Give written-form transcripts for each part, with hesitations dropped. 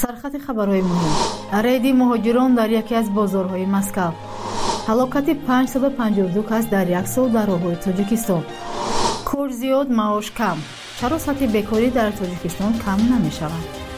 سرخط خبرهای مهم: رید مهاجران در یکی از بازارهای مسکو، هلاکت 552 کس در یک سال در راههای تاجیکستان، کار زیاد معاش کم، چرا سطح بیکاری در تاجیکستان کم نمی شود؟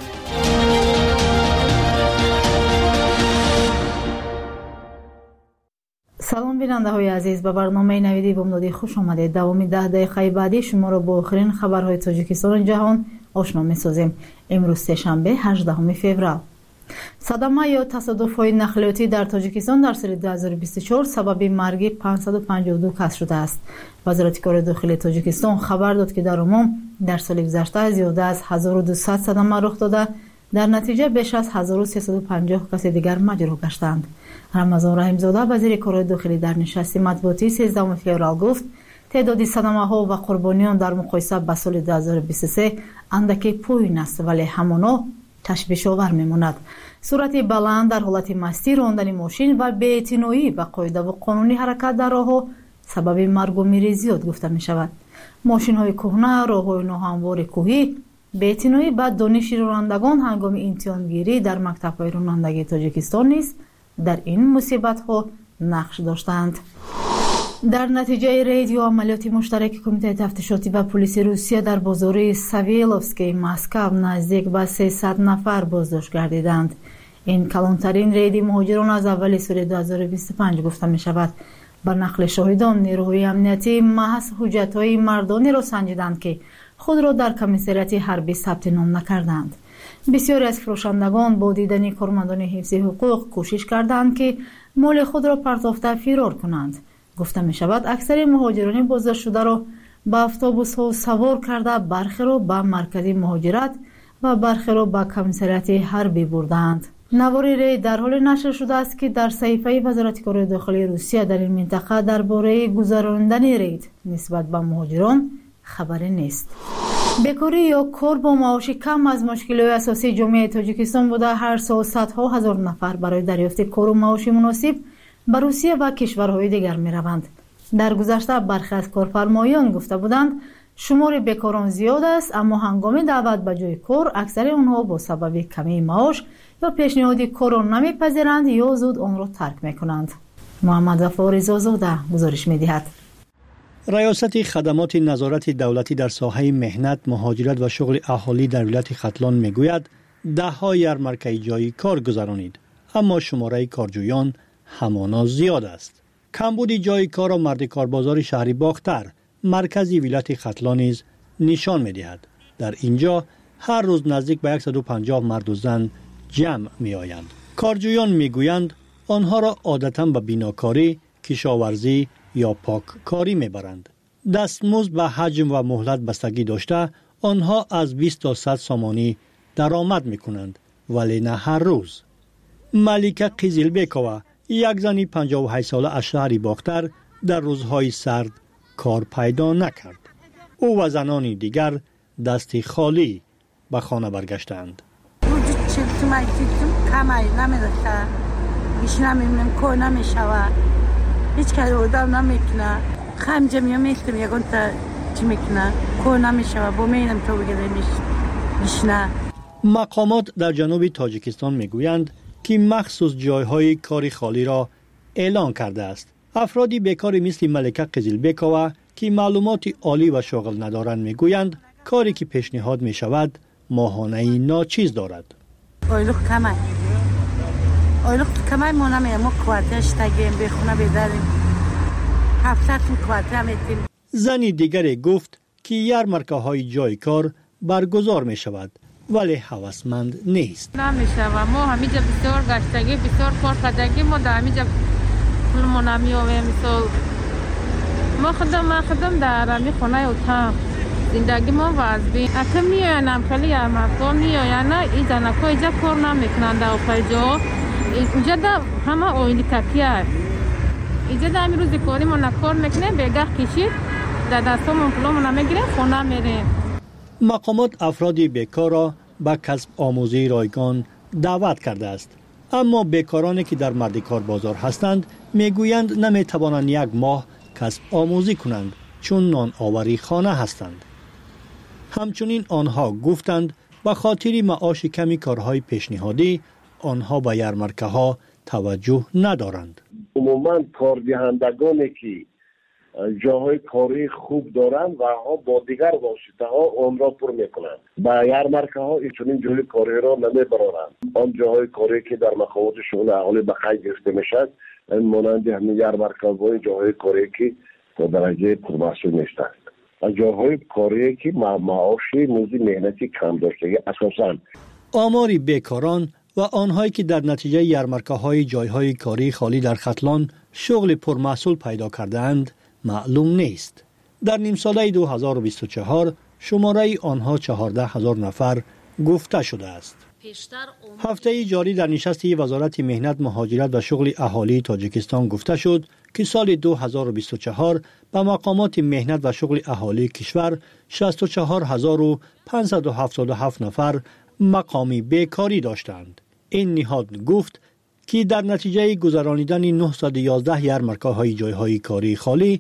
سلام بیننده های عزیز، به برنامه نویدی بامدادی خوش آمدید. دوامی 10 دقیقه بعدی شما را با آخرین خبرهای تاجیکستان جهان آشنا می سازیم. امروز سه‌شنبه 18 فوریه. صدمه یا تصادف‌های نقلیاتی در تاجیکستان در سال 2024 سبب مرگ 552 کس شده است. وزارت کار داخلی تاجیکستان خبر داد که در عموم در سال گذشته زیاده از 1200 صدمه رخ داده، در نتیجه بیش از 1350 کس دیگر مجروح گشتند. رمضان رحیم‌زاده وزیر کار داخلی در نشست مطبوعاتی 13 فوریه گفت تعداد صدمه‌ها و قربانیان در مقایسه با سال 2023 اندکی پایین است، ولی همانا تشویش‌آور می‌ماند. سرعت بلند در حالت مستی راندن ماشین و بی‌اعتنایی به قاعده و قانونی حرکت در راه‌ها سبب مرگ و میر زیاد گفته می‌شود. ماشین‌های کهنه، راه‌های ناهموار کوهی، بی‌اعتنایی با دانش رانندگان هنگام امتحانگیری در مکتب‌های رانندگی تاجیکستان نیز در این مصیبت‌ها نقش داشتند. در نتیجه رید یا عملیات مشترک کمیته تفتیشاتی و پلیس روسیه در بازار ساویلوفسکی مسکو نزدیک به 300 نفر بازداشت گردیدند. این کلانترین رید مهاجران از اول سال 2025 گفته می شود. بر نقل شاهدان نیروهای امنیتی محض حجت‌های مردانی را سنجیدند که خود را در کمیساریات حربی ثبت نام نکردند. بسیاری از فروشندگان با دیدن کارمندان حفظ حقوق کوشش کردند که مال خود را پرتافته فرار کنند. گفته می شود اکثر مهاجران بازداشت شده را به اتوبوس ها سوار کرده، برخی را به مرکز مهاجرت و برخی را به کمیساریات حربی بردند. نوار رید در حال نشر شده است که در صحیفه وزارت کار داخلی روسیه در این منطقه درباره گذراندن رید نسبت به مهاجران خبری نیست. بیکاری یا کار با معاش کم از مشکلات اساسی جامعه تاجیکستان بوده. هر سال صدها هزار نفر برای دریافت کار و معاش مناسب به روسیه و کشورهای دیگر می روند. در گذشته برخی از کارفرمایان گفته بودند شمار بیکاران زیاد است، اما هنگام دعوت به جای کار اکثر آنها با سبب کمی معاش یا پیشنهاد کار را نمیپذیرند یا زود آن را ترک می کنند. محمد ظفار رضازاده گزارش می دهد. ریاست خدمات نظارت دولتی در ساحه مهنت، مهاجرت و شغل اهالی در ولایت ختلان می گوید ده‌ها یارمارکه جای کار گذرانید، اما شماره کارجویان همانا زیاد است. کمبود جای کار و مرد کاربازار شهری باختر مرکزی ولایت ختلان نیز نشان می دهد. در اینجا هر روز نزدیک به 150 مرد و زن جمع می آیند. کارجویان می گویند آنها را عادتاً به بیناکاری، کشاورزی یا پاک کاری می برند. دستمزد به حجم و مهلت بستگی داشته آنها از 20 تا 100 سامانی درآمد می کنند، ولی نه هر روز. ملیکه قیزیلبکووا یک زنی 58 ساله از شهری باختر در روزهای سرد کار پیدا نکرد. او و زنانی دیگر دستی خالی به خانه برگشتند. هیچ کاری آدم نمیکنه. خمجه میکنم یکون تا چی میکنه کار نمیشه با میرم تو بگیره میشنه. مقامات در جنوب تاجیکستان میگویند که مخصوص جایهای کاری خالی را اعلان کرده است. افرادی بیکاری مثل ملیکه قیزیلبکووا که معلومات عالی و شغل ندارند میگویند کاری که پیشنهاد میشود ماهانه ناچیز دارد. اویلوخ کمای ما نمیم، ما کوارتش تگیم بخونه بیداریم، هفتهتون کوارتر میتیم. زنی دیگری گفت که یارمارکه های جای کار برگزار می شود ولی هوسمند نیست. نمیشه، ما همیجا بسیار گشتگی، بسیار کار کردگی، ما در همیجا پولمون نمیآویم. مثال ما خودم در همی خونه اتاق زندگی ما وضعی اگه میایم خیلی یارمارکه میایم، این زنکا اینجا کار نمیکنند در اوپرجا. اینجا دا همه اویلی تکیه اینجا دا همی روزی کاری ما نکار میکنه، بگه کشید در دستامون پولامون نمیگیره، خونه میره. مقامات افرادی بیکار را به کسب آموزی رایگان دعوت کرده است، اما بیکارانی که در مرد کار بازار هستند میگویند نمیتوانند یک ماه کسب آموزی کنند چون نان آوری خانه هستند. همچنین آنها گفتند به خاطر معاش کمی کارهای پیشنهادی آنها به یارمارکه ها توجه ندارند. عموما کاردهندگانی که جاهای کاری خوب دارند و ها با دیگر واسطه ها آن را پر میکنند. با یارمارکه ها این جای کاری را نمیبرند. آن جاهای کاری که در مخابات شغل اهالی به خرج گرفته میشد، این مانند همین یارمارکه ها جاهای کاری که تا درجه پرمحصول نیستند. جاهای کاری که معاشی موزی مهنتی کم داشته اساساً آمار بیکاران و آنهایی که در نتیجه یارمارکه های جایهای کاری خالی در ختلان شغل پرمحصول پیدا کردند معلوم نیست. در نیم ساله 2024 شماره آنها 14,000 نفر گفته شده است. هفته جاری در نشست وزارت مهنت، مهاجرت و شغل اهالی تاجیکستان گفته شد که سال 2024 به مقامات مهنت و شغل اهالی کشور 64,577 نفر مقامی بیکاری داشتند. این نهاد گفت که در نتیجه گذرانیدن 911 یارمارکه های جایهای کاری خالی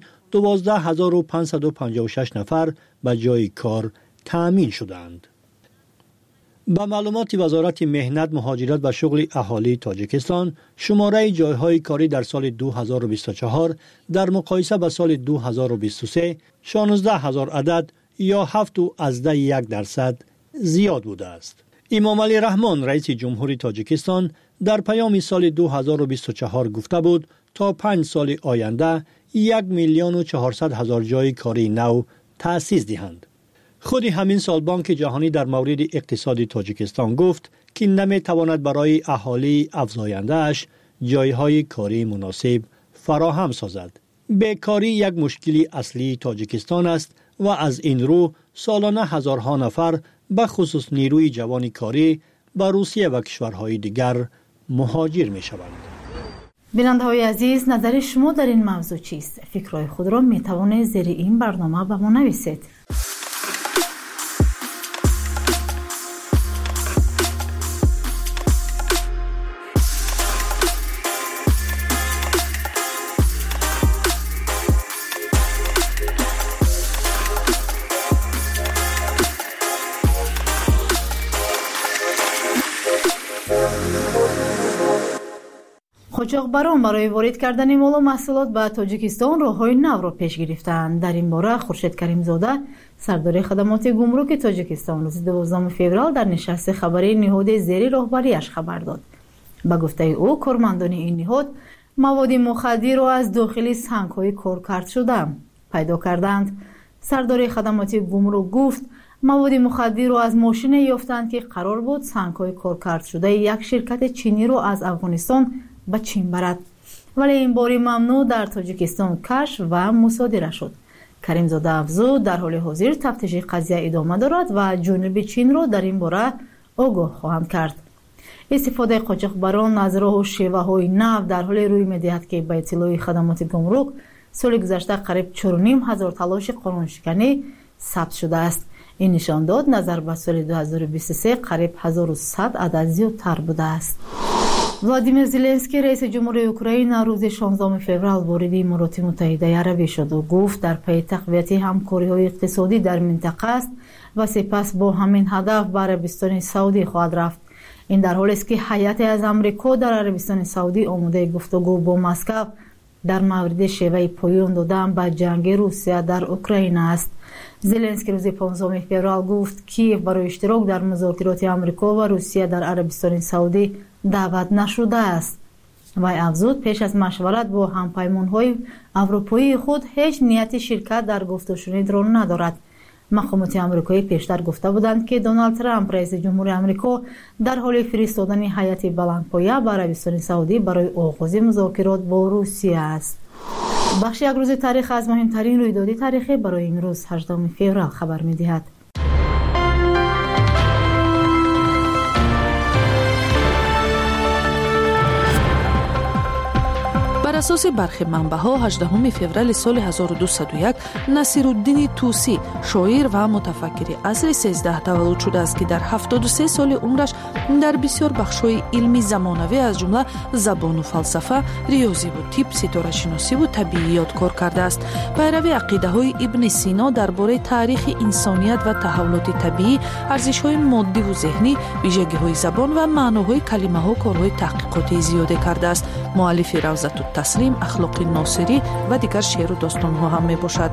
12,556 نفر به جای کار تأمین شدند. با معلومات وزارت مهنت، مهاجرت و شغل اهالی تاجیکستان، شماره جایهای کاری در سال 2024 در مقایسه با سال 2023 16,000 عدد یا 7.1% زیاد بوده است. امام علی رحمان رئیس جمهوری تاجیکستان در پیام سال 2024 گفته بود تا 5 سال آینده 1,400,000 جای کاری نو تأسیس دهند. خود همین سال بانک جهانی در مورد اقتصاد تاجیکستان گفت که نمیتواند برای اهالی افزاینده اش جایهای کاری مناسب فراهم سازد. بیکاری یک مشکلی اصلی تاجیکستان است و از این رو سالانه هزارها نفر به خصوص نیروی جوان کاری به روسیه و کشورهای دیگر مهاجر می شوند. بیننده های عزیز، نظر شما در این موضوع چیست؟ فکرهای خود را می توانید زیر این برنامه به ما نویسید. قاچاقبران برای وارد کردن مال و محصولات به تاجیکستان راههای نو را پیش گرفتند. در این باره خورشید کریمزاده، سردار خدمات گمرک تاجیکستان، روز 12 فوریه در نشست خبری نهاد زیر راهبریش خبر داد. به گفته او، کارمندان این نهاد مواد مخدر را از داخل سنگ‌های کارکرد شده پیدا کردند. سردار خدمات گمرک گفت مواد مخدر را از ماشین یافتند که قرار بود سنگ‌های کارکرد شده یک شرکت چینی را از افغانستان به چین برد، ولی این باری ممنوع در تاجیکستان کشف و مصادره شد. کریمزاده افزود در حال حاضر تفتیش قضیه ادامه دارد و جانب چین را در این باره آگاه خواهند کرد. استفاده قاچاقبران از راه و شیوه های نو در حال روی می‌دهد که به اطلاع خدمات گمرک سال گذشته قریب 4,500 تلاش قانونشکنی ثبت شده است. این نشان داد نظر به سال 2023 قریب 1100 عدد زیادتر بوده است. ولادیمیر زلنسکی رئیس جمهوری اوکراین روز 16 فوریه وارد امارات متحده عربی شد و گفت در پی تقویت همکاری‌های اقتصادی در منطقه است و سپس با همین هدف به عربستان سعودی خواهد رفت. این در حالی است که هیئت از آمریکا در عربستان سعودی آماده گفتگو با مسکو در مورد شیوه پایان دادن به جنگ روسیه در اوکراین است. زلنسکی روز 15 فوریه گفت کیف برای اشتراک در مذاکرات آمریکا و روسیه در عربستان سعودی دعوت نشده است. وی افزود پیش از مشورت با همپیمان‌های اروپایی خود هیچ نیت شرکت در گفت و شنید را ندارد. مقامات آمریکایی پیشتر گفته بودند که دونالد ترامپ رئیس جمهور آمریکا در حال فرستادن هیئت بلندپایه به عربستان سعودی برای آغاز مذاکرات با روسیه است. بخش یک روز تاریخ از مهمترین رویدادهای تاریخی برای امروز 18 فوریه خبر می‌دهد. بر اساس برخی منبع‌ها 18 فوریه سال 1201 نصیرالدین طوسی شاعر و متفکر عصر 13 تولد شده است که در 73 سال عمرش در بسیار بخش‌های علمی زمانوی از جمله زبان و فلسفه، ریاضی و طب، ستاره‌شناسی و طبیعیات کار کرده است. پیروی عقیده‌های ابن سینا درباره تاریخ انسانیت و تحولات طبیعی، ارزش‌های مادی و ذهنی، ویژگی‌های زبان و معناهای کلمه‌ها کارهای تحقیقاتی زیاده کرده است. مؤلف روضة التسلیم، اخلاق ناصری و دیگر شعر و داستان‌ها هم میباشد.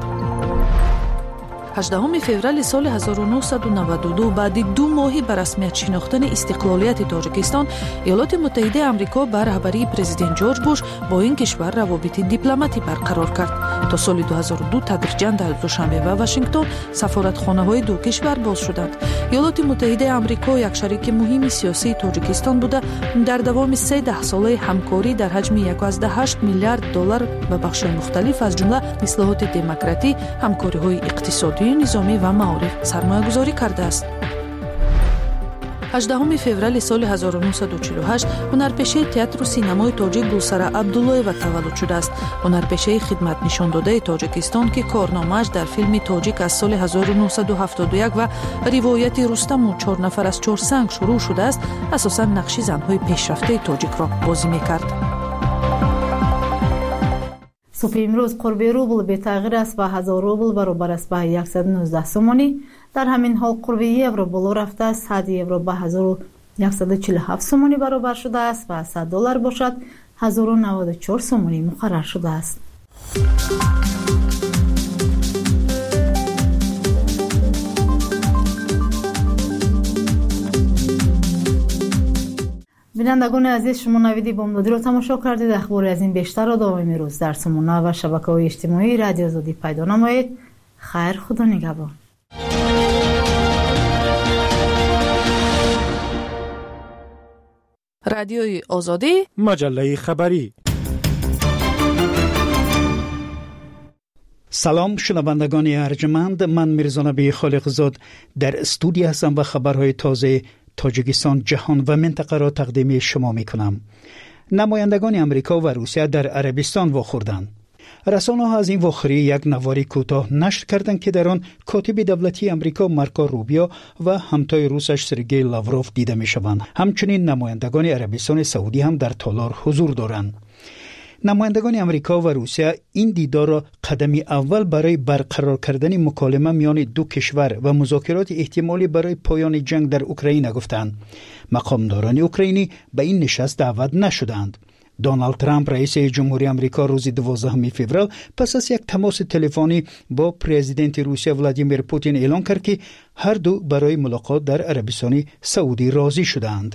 18 فوریه سال 1992 بعد 2 ماه به رسمیت شناختن استقلالیت تاجیکستان، ایالات متحده آمریکا به رهبری پرزیدنت جورج بوش با این کشور روابط دیپلماتی برقرار کرد. تا سال 2002 تدریجاً در دوشنبه و واشنگتن سفارتخانه‌های دو کشور باز شدند. ایالات متحده آمریکا یک شریک مهم سیاسی تاجیکستان بوده، در دوام 13 ساله همکاری در حجم 1.8 میلیارد دلار به بخش‌های مختلف از جمله اصلاحات دموکراتی، همکاری‌های اقتصادی، نظامی و معارف سرمایه‌گذاری کرده است. 18 فوریه سال 1948 هنرپیشه تئاتر و سینمای تاجیک گلسره عبدالله‌ова تولد شده است. هنرپیشه خدمت نشان داده تاجیکستان که کارنامه‌اش در فیلم تاجیک از سال 1971 و روایت رستم و 4 نفر از 4 سنگ شروع شده است، اساساً نقش زن‌های پیشرفته تاجیک را بازی می‌کرد. صبح امروز قرب روبل به تغییر است و 1000 روبل برابر است به 119 سومانی. در همین حال قرب یورو بالا رفته است. 100 یورو به 1147 سومانی برابر شده است و 100 دلار باشد 1094 سومانی مقرر شده است. بینندگان عزیز، شما نویدی بامدادی را تماشا کردید. اخبار از این بیشتر را دائمی روز در سامانه و شبکه‌های اجتماعی رادیو آزادی پیدا نمایید. خیر، خدا نگهدار. رادیوی آزادی، مجله خبری. سلام شنوندگان ارجمند، من میرزا نبی خالقزاد در استودیو هستم و خبرهای تازه تاجیکستان، جهان و منطقه را تقدیم شما می کنم. نمایندگان امریکا و روسیه در عربستان واخوردند. رسانه‌ها از این واخوری یک نواری کوتاه نشر کردند که در آن کاتب دولتی امریکا مارکو روبیو و همتای روسش سرگئی لاوروف دیده می شوند. همچنین نمایندگان عربستان سعودی هم در تالار حضور دارند. نمایندگان امریکا و روسیه این دیدار را قدمی اول برای برقرار کردن مکالمه میان دو کشور و مذاکرات احتمالی برای پایان جنگ در اوکراین گفتند. مقامداران اوکراینی به این نشست دعوت نشدند. دونالد ترامپ رئیس جمهوری آمریکا روز 12 فوریه پس از یک تماس تلفنی با پرزیدنت روسیه ولادیمیر پوتین اعلام کرد که هر دو برای ملاقات در عربستان سعودی راضی شدند.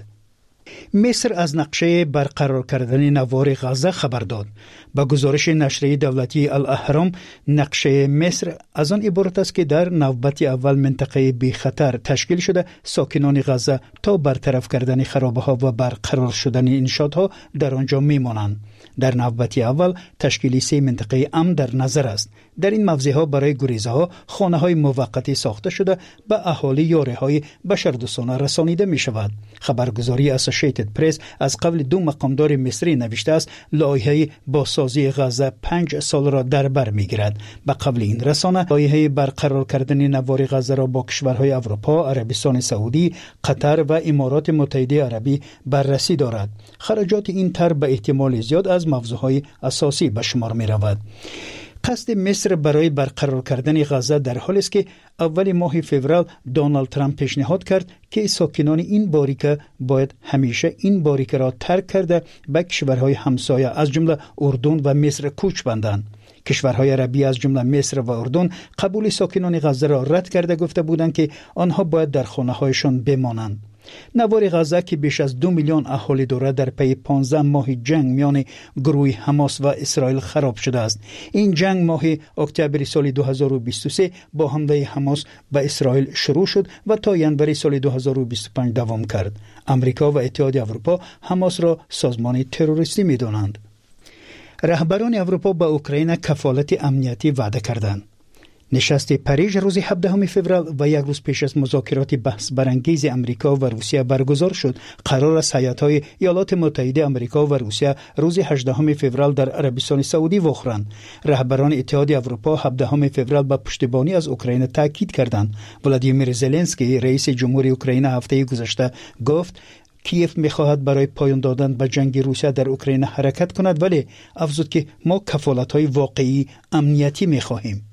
مصر از نقشه برقرار کردن نوار غزه خبر داد. با گزارش نشریه دولتی الاهرام، نقشه مصر از آن عبارت است که در نوبت اول منطقه بی خطر تشکیل شده ساکنان غزه تا برطرف کردن خرابه‌ها و برقرار شدن انشاءات‌ها در آنجا میمانند. در نوبت اول تشکیل 3 منطقه امن در نظر است. در این موضع‌ها برای گریزها خانه‌های موقتی ساخته شده به اهالی یاری‌های بشردوستانه رسانیده می‌شود. خبرگزاری اسوسییتد پرس از قبل 2 مقامدار مصری نوشته است لایحه بازسازی غزه 5 سال را در بر می‌گیرد. به قبل این رسانه لایحه برقرار کردن نوار غزه را با کشورهای اروپا، عربستان سعودی، قطر و امارات متحده عربی بررسی دارد. خراجات این طرح به احتمال زیاد از موضوعهای اساسی به شمار می‌رود. قصد مصر برای برقرار کردن غزه در حالی است که اول ماه فوریه دونالد ترامپ پیشنهاد کرد که ساکنان این باریکه باید همیشه این باریکه را ترک کرده به کشورهای همسایه از جمله اردن و مصر کوچ بندند. کشورهای عربی از جمله مصر و اردن قبول ساکنان غزه را رد کرده گفته بودند که آنها باید در خانه‌هایشان بمانند. نوار غزه که بیش از 2 میلیون اهالی دارد در پی 15 ماه جنگ میان گروه حماس و اسرائیل خراب شده است. این جنگ ماه اکتبر سال 2023 با حمله حماس به اسرائیل شروع شد و تا ینور سال 2025 دوام کرد. امریکا و اتحاد اروپا حماس را سازمان تروریستی می‌دانند. رهبران اروپا به اوکراین کفالت امنیتی وعده کردند. نشست پاریژ روز 17 فوریه و یک روز پیش از مذاکرات بحث برانگیز امریکا و روسیه برگزار شد. قرار است هیات‌های ایالات متحده آمریکا و روسیه روز 18 فوریه در عربستان سعودی واخرند. رهبران اتحاد اروپا 17 فوریه با پشتیبانی از اوکراین تاکید کردند. ولادیمیر زلنسکی رئیس جمهوری اوکراین هفته گذشته گفت کیف می‌خواهد برای پایان دادن به جنگ روسیه در اوکراین حرکت کند، ولی افزود که ما کفالت‌های واقعی امنیتی می‌خواهیم.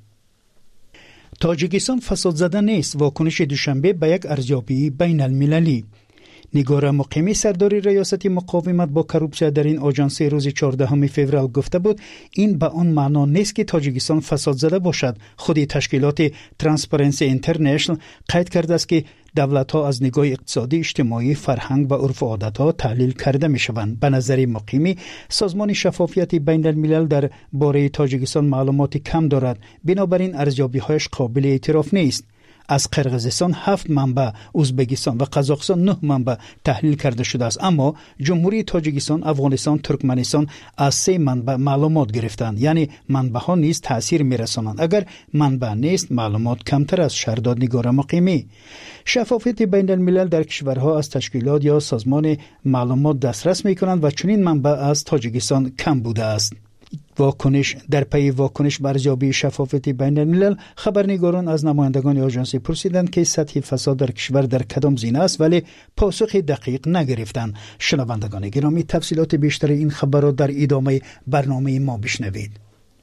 تاجیکستان فساد زده نیست. واکنش دوشنبه به یک ارزیابی بین المللی. نگار مقیمی سردار ریاست مقاومت با کروپسیا در این آژانس روز 14 فوریه گفته بود این به آن معنا نیست که تاجیکستان فساد زده باشد. خود تشکیلات ترانسپرنسی اینترنشنال قید کرده است که دولت‌ها از نگاه اقتصادی، اجتماعی، فرهنگ و عرف و عادت‌ها تحلیل کرده می‌شوند. به نظر مقیمی سازمان شفافیت بین الملل در باره تاجیکستان معلومات کم دارد، بنابراین ارزیابی‌هایش قابل اعتراف نیست. از قرقیزستان 7 منبع، ازبکستان و قزاقستان 9 منبع تحلیل کرده شده است، اما جمهوری تاجیکستان، افغانستان، ترکمنستان از 3 منبع معلومات گرفتند. یعنی منبع‌ها نیز تأثیر می‌رسانند. اگر منبع نیست معلومات کمتر از شهرداد نگار مقیمی. شفافیت بین الملل در کشورها از تشکیلات یا سازمان معلومات دسترس می‌کنند و چنین منبع از تاجیکستان کم بوده است. واکنش در پی واکنش بر ارزیابی شفافیت بین الملل، خبرنگاران از نمایندگان آژانس پرسیدند که سطح فساد در کشور در کدام زینه است، ولی پاسخ دقیق نگرفتند. شنوندگان گرامی، تفصیلات بیشتر این خبر را در ادامه برنامه ما بشنوید.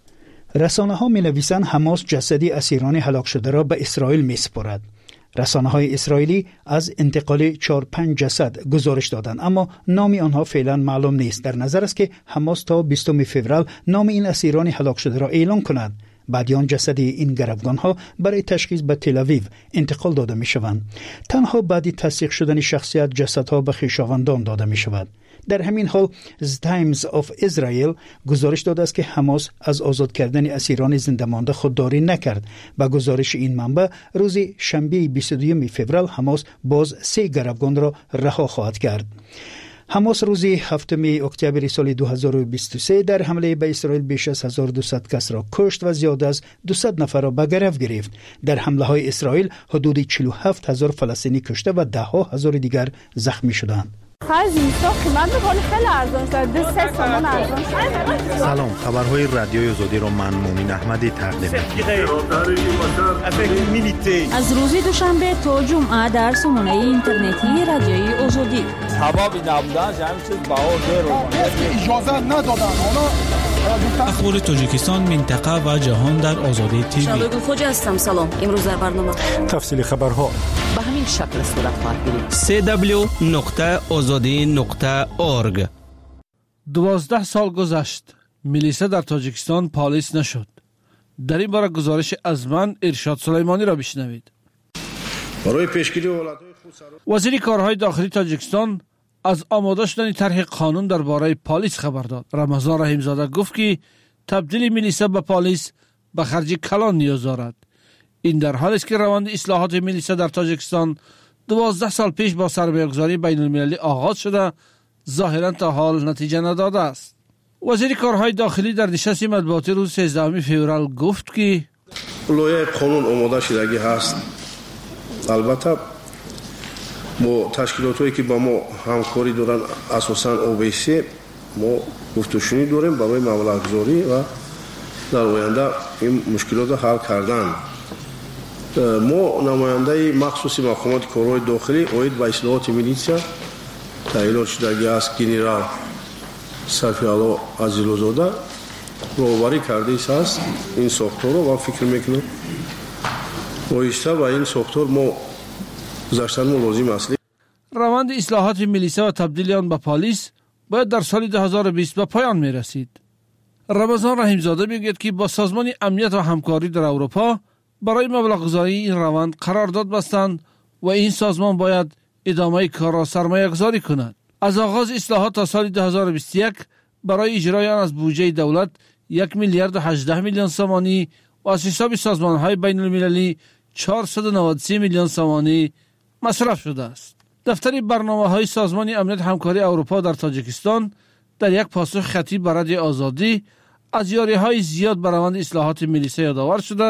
رسانه‌ها می‌نویسند حماس جسد اسیران هلاک شده را به اسرائیل می‌سپارد. رسانه‌های اسرائیلی از انتقال 4-5 جسد گزارش دادند، اما نام آنها فعلا معلوم نیست. در نظر است که حماس تا 20 فوریه نام این اسیران هلاک شده را اعلام کند. بعد آن جسد این گروگان‌ها برای تشخیص به تل آویو انتقال داده می‌شوند. تنها بعد تصدیق شدن شخصیت جسدها به خویشاوندان داده می‌شود. در همین حال تایمز آف اسرائیل گزارش داده است که حماس از آزاد کردن اسیران زنده مانده خودداری نکرد. با گزارش این منبع روز شنبه 22 فوریه حماس باز 3 گروگان را رها خواهد کرد. حماس روز 7 اکتبر سال 2023 در حمله به اسرائیل بیش از 1200 کس را کشت و زیاد از 200 نفر را به گرفت گرفت. در حمله های اسرائیل حدود 47000 فلسطینی کشته و 10,000 دیگر زخمی شدند. سلام، خبرهای رادیوی آزادی را من مومن احمدی تقدیم می‌کنم. از روز دوشنبه تا جمعه در سامانه اینترنتی رادیوی آزادی. هوا نبودن همین چیز اجازه ندادن. اخبار تاجیکستان، منطقه و جهان در آزادی تیوی. شادو خوج هستم. سلام. امروز در برنامه تفصیل خبرها به همین شکل صورت خواهد گرفت. www.azadi.org 12 سال گذشت، میلیسا در تاجیکستان پالیس نشد. در این باره گزارش از من ارشاد سلیمانی را بشنوید. برای پیشگیری حالت‌های وزیر کارهای داخلی تاجیکستان از آماده شدن طرح قانون درباره پالیس خبر داد. رمضان رحیمزاده گفت که تبدیل میلیسا به پالیس به خرج کلان نیاز دارد. این در حالی است که روند اصلاحات میلیسا در تاجیکستان 12 سال پیش با سرمایه‌گذاری بین المللی آغاز شده، ظاهراً تا حال نتیجه نداده است. وزیر کارهای داخلی در نشست مطبوعاتی روز 13 فوریه گفت که لایحه قانون آماده شدگی هست. البته با تشکیلات‌هایی که با ما همکاری دارن، اساساً OBC، ما گفتگوشنی داریم برای مبلغ‌گذاری و در آینده این مشکلات را حل کردن. ما نماینده مخصوص مقامات کارهای داخلی اوید به اصلاحات میلیسا تعیین شدگی است گنرال صفی‌الله عزیزلوزاده راهبری کرده است این ساختار رو و فکر میکنم بایسته و این ساختار ما گذاشتن ما لازم است. روند اصلاحات میلیسا و تبدیل آن به پلیس باید در سال 2020 به پایان میرسید. رمضان رحیمزاده میگوید که با سازمان امنیت و همکاری در اروپا برای مبلغ گذاری این روند قرارداد بستند و این سازمان باید ادامه کار را سرمایه گذاری کند. از آغاز اصلاحات تا سال 2021 برای اجرای آن از بودجه دولت 1 میلیارد و 18 میلیون سومانی و از حساب سازمان‌های بین المللی 493 میلیون سومانی مصرف شده است. دفتر برنامه‌های سازمان امنیت همکاری اروپا در تاجیکستان در یک پاسخ خطی به رادیو آزادی از یاری‌های زیاد بر روند اصلاحات میلیسا یادآور شده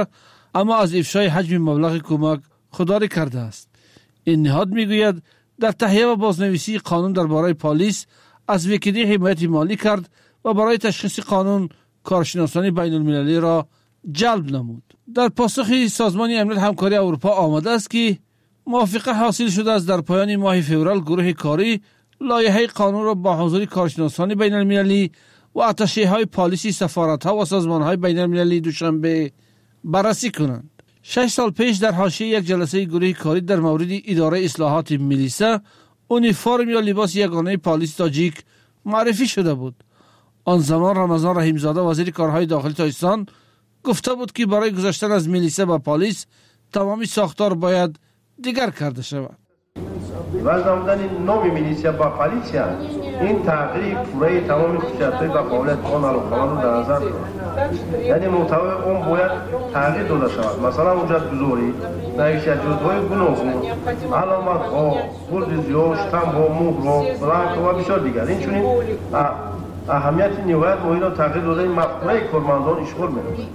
اما از افشای حجم مبلغ کمک خودداری کرده است. این نهاد میگوید در تهیه و بازنویسی قانون درباره پلیس از ویکیدی حمایت مالی کرد و برای تشخیص قانون کارشناسان بین المللی را جلب نمود. در پاسخی سازمان امنیت همکاری اروپا آمده است که موافقه حاصل شده است در پایان ماه فوریه گروه کاری لایحه قانون را با حضور کارشناسان بین المللی و اتشه‌های پلیسی سفارت‌ها و سازمان‌های بین المللی دوشنبه بررسی کنند. 6 سال پیش در حاشیه یک جلسه گروه کاری در مورد اداره اصلاحات میلیسا اونیفرم یا لباس یگانه پلیس تاجیک معرفی شده بود. آن زمان رمضان رحیمزاده وزیر کارهای داخلی تاجیکستان گفته بود که برای گذشتن از میلیسا به پلیس تمامی ساختار باید دیگر کرده شود. وضع نمودن نام میلیسیا با پلیسیا این تغییر پوره تمام خصوصیت‌های و قابلیت آن رو در نظر دارد. یعنی محتوای اون باید تغییر داده شود. مثلا اونجا گذاری نوشته جزوهای گوناگون، علامت‌ها، گلدوزی‌ها، شتم‌ها، مهرها، بلنک‌ها و بسیار دیگر. این چنین اهمیت نهایت مهم را تغییر داده مفهوم کارمندان اشغال می‌نماید.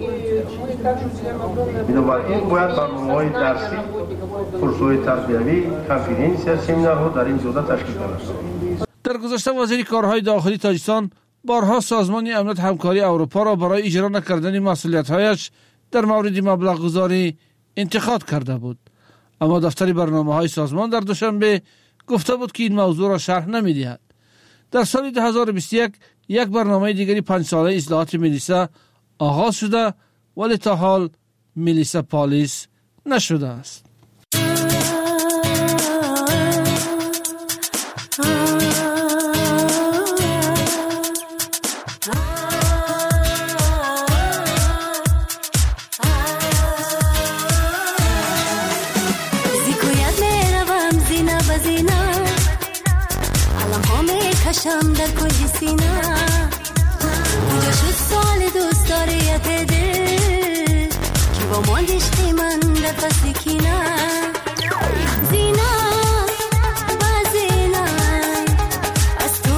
بنابراین باید برنامه‌های درسی، کورس‌های تربیوی، کنفرانس‌ها، سمینارها در این جهت تشکیل داده شود. در گذشته وزیر کارهای داخلی تاجیکستان بارها سازمان امنیت همکاری اروپا را برای اجرا نکردن مسئولیت‌هایش در مورد مبلغ گذاری انتقاد کرده بود. اما دفتر برنامه‌های سازمان در دوشنبه گفته بود که این موضوع را شرح نمی‌دهد. در سال 2021 یک برنامه دیگری 5 ساله اصلاحات میلیسا آغاز شده ولی تا حال میلیسا پلیس نشده است. شم در کل سینا اونجا شد سال دوست داریت دل که با ماندشتی من در فصل کینا زینا با زینا از تو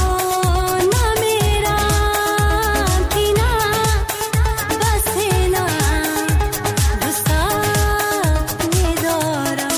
نمیرم کینا با سینا دوستات میدارم.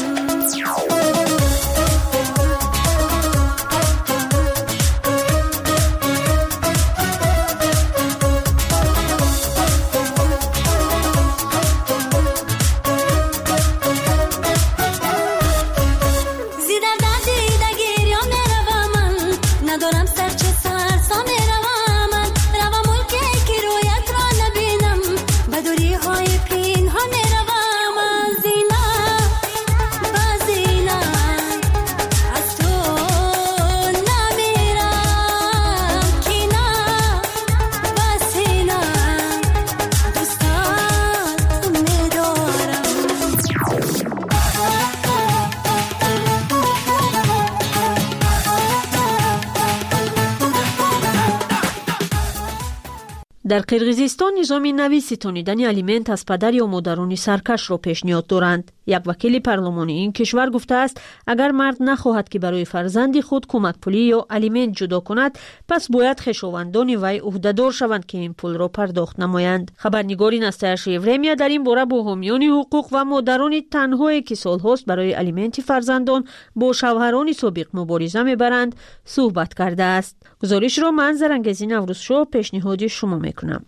در قرقیزستان نظام نوی ستانیدن الیمنت از پدر یا مادران سرکش را پیشنهاد دارند. یک وکیل پارلمانی این کشور گفته است اگر مرد نخواهد که برای فرزند خود کمک پولی یا الیمنت جدا کند پس باید خویشاوندان وی عهده‌دار شوند که این پول را پرداخت نمایند. خبرنگار نستایش یوریمیا در این باره با حامیان حقوق و مادران تنهایی که سالهاست برای الیمنت فرزندان با شوهران سابق مبارزه میبرند صحبت کرده است. گزارش را من زرنگزی نوروزشو پیشنهاد شما میکنم.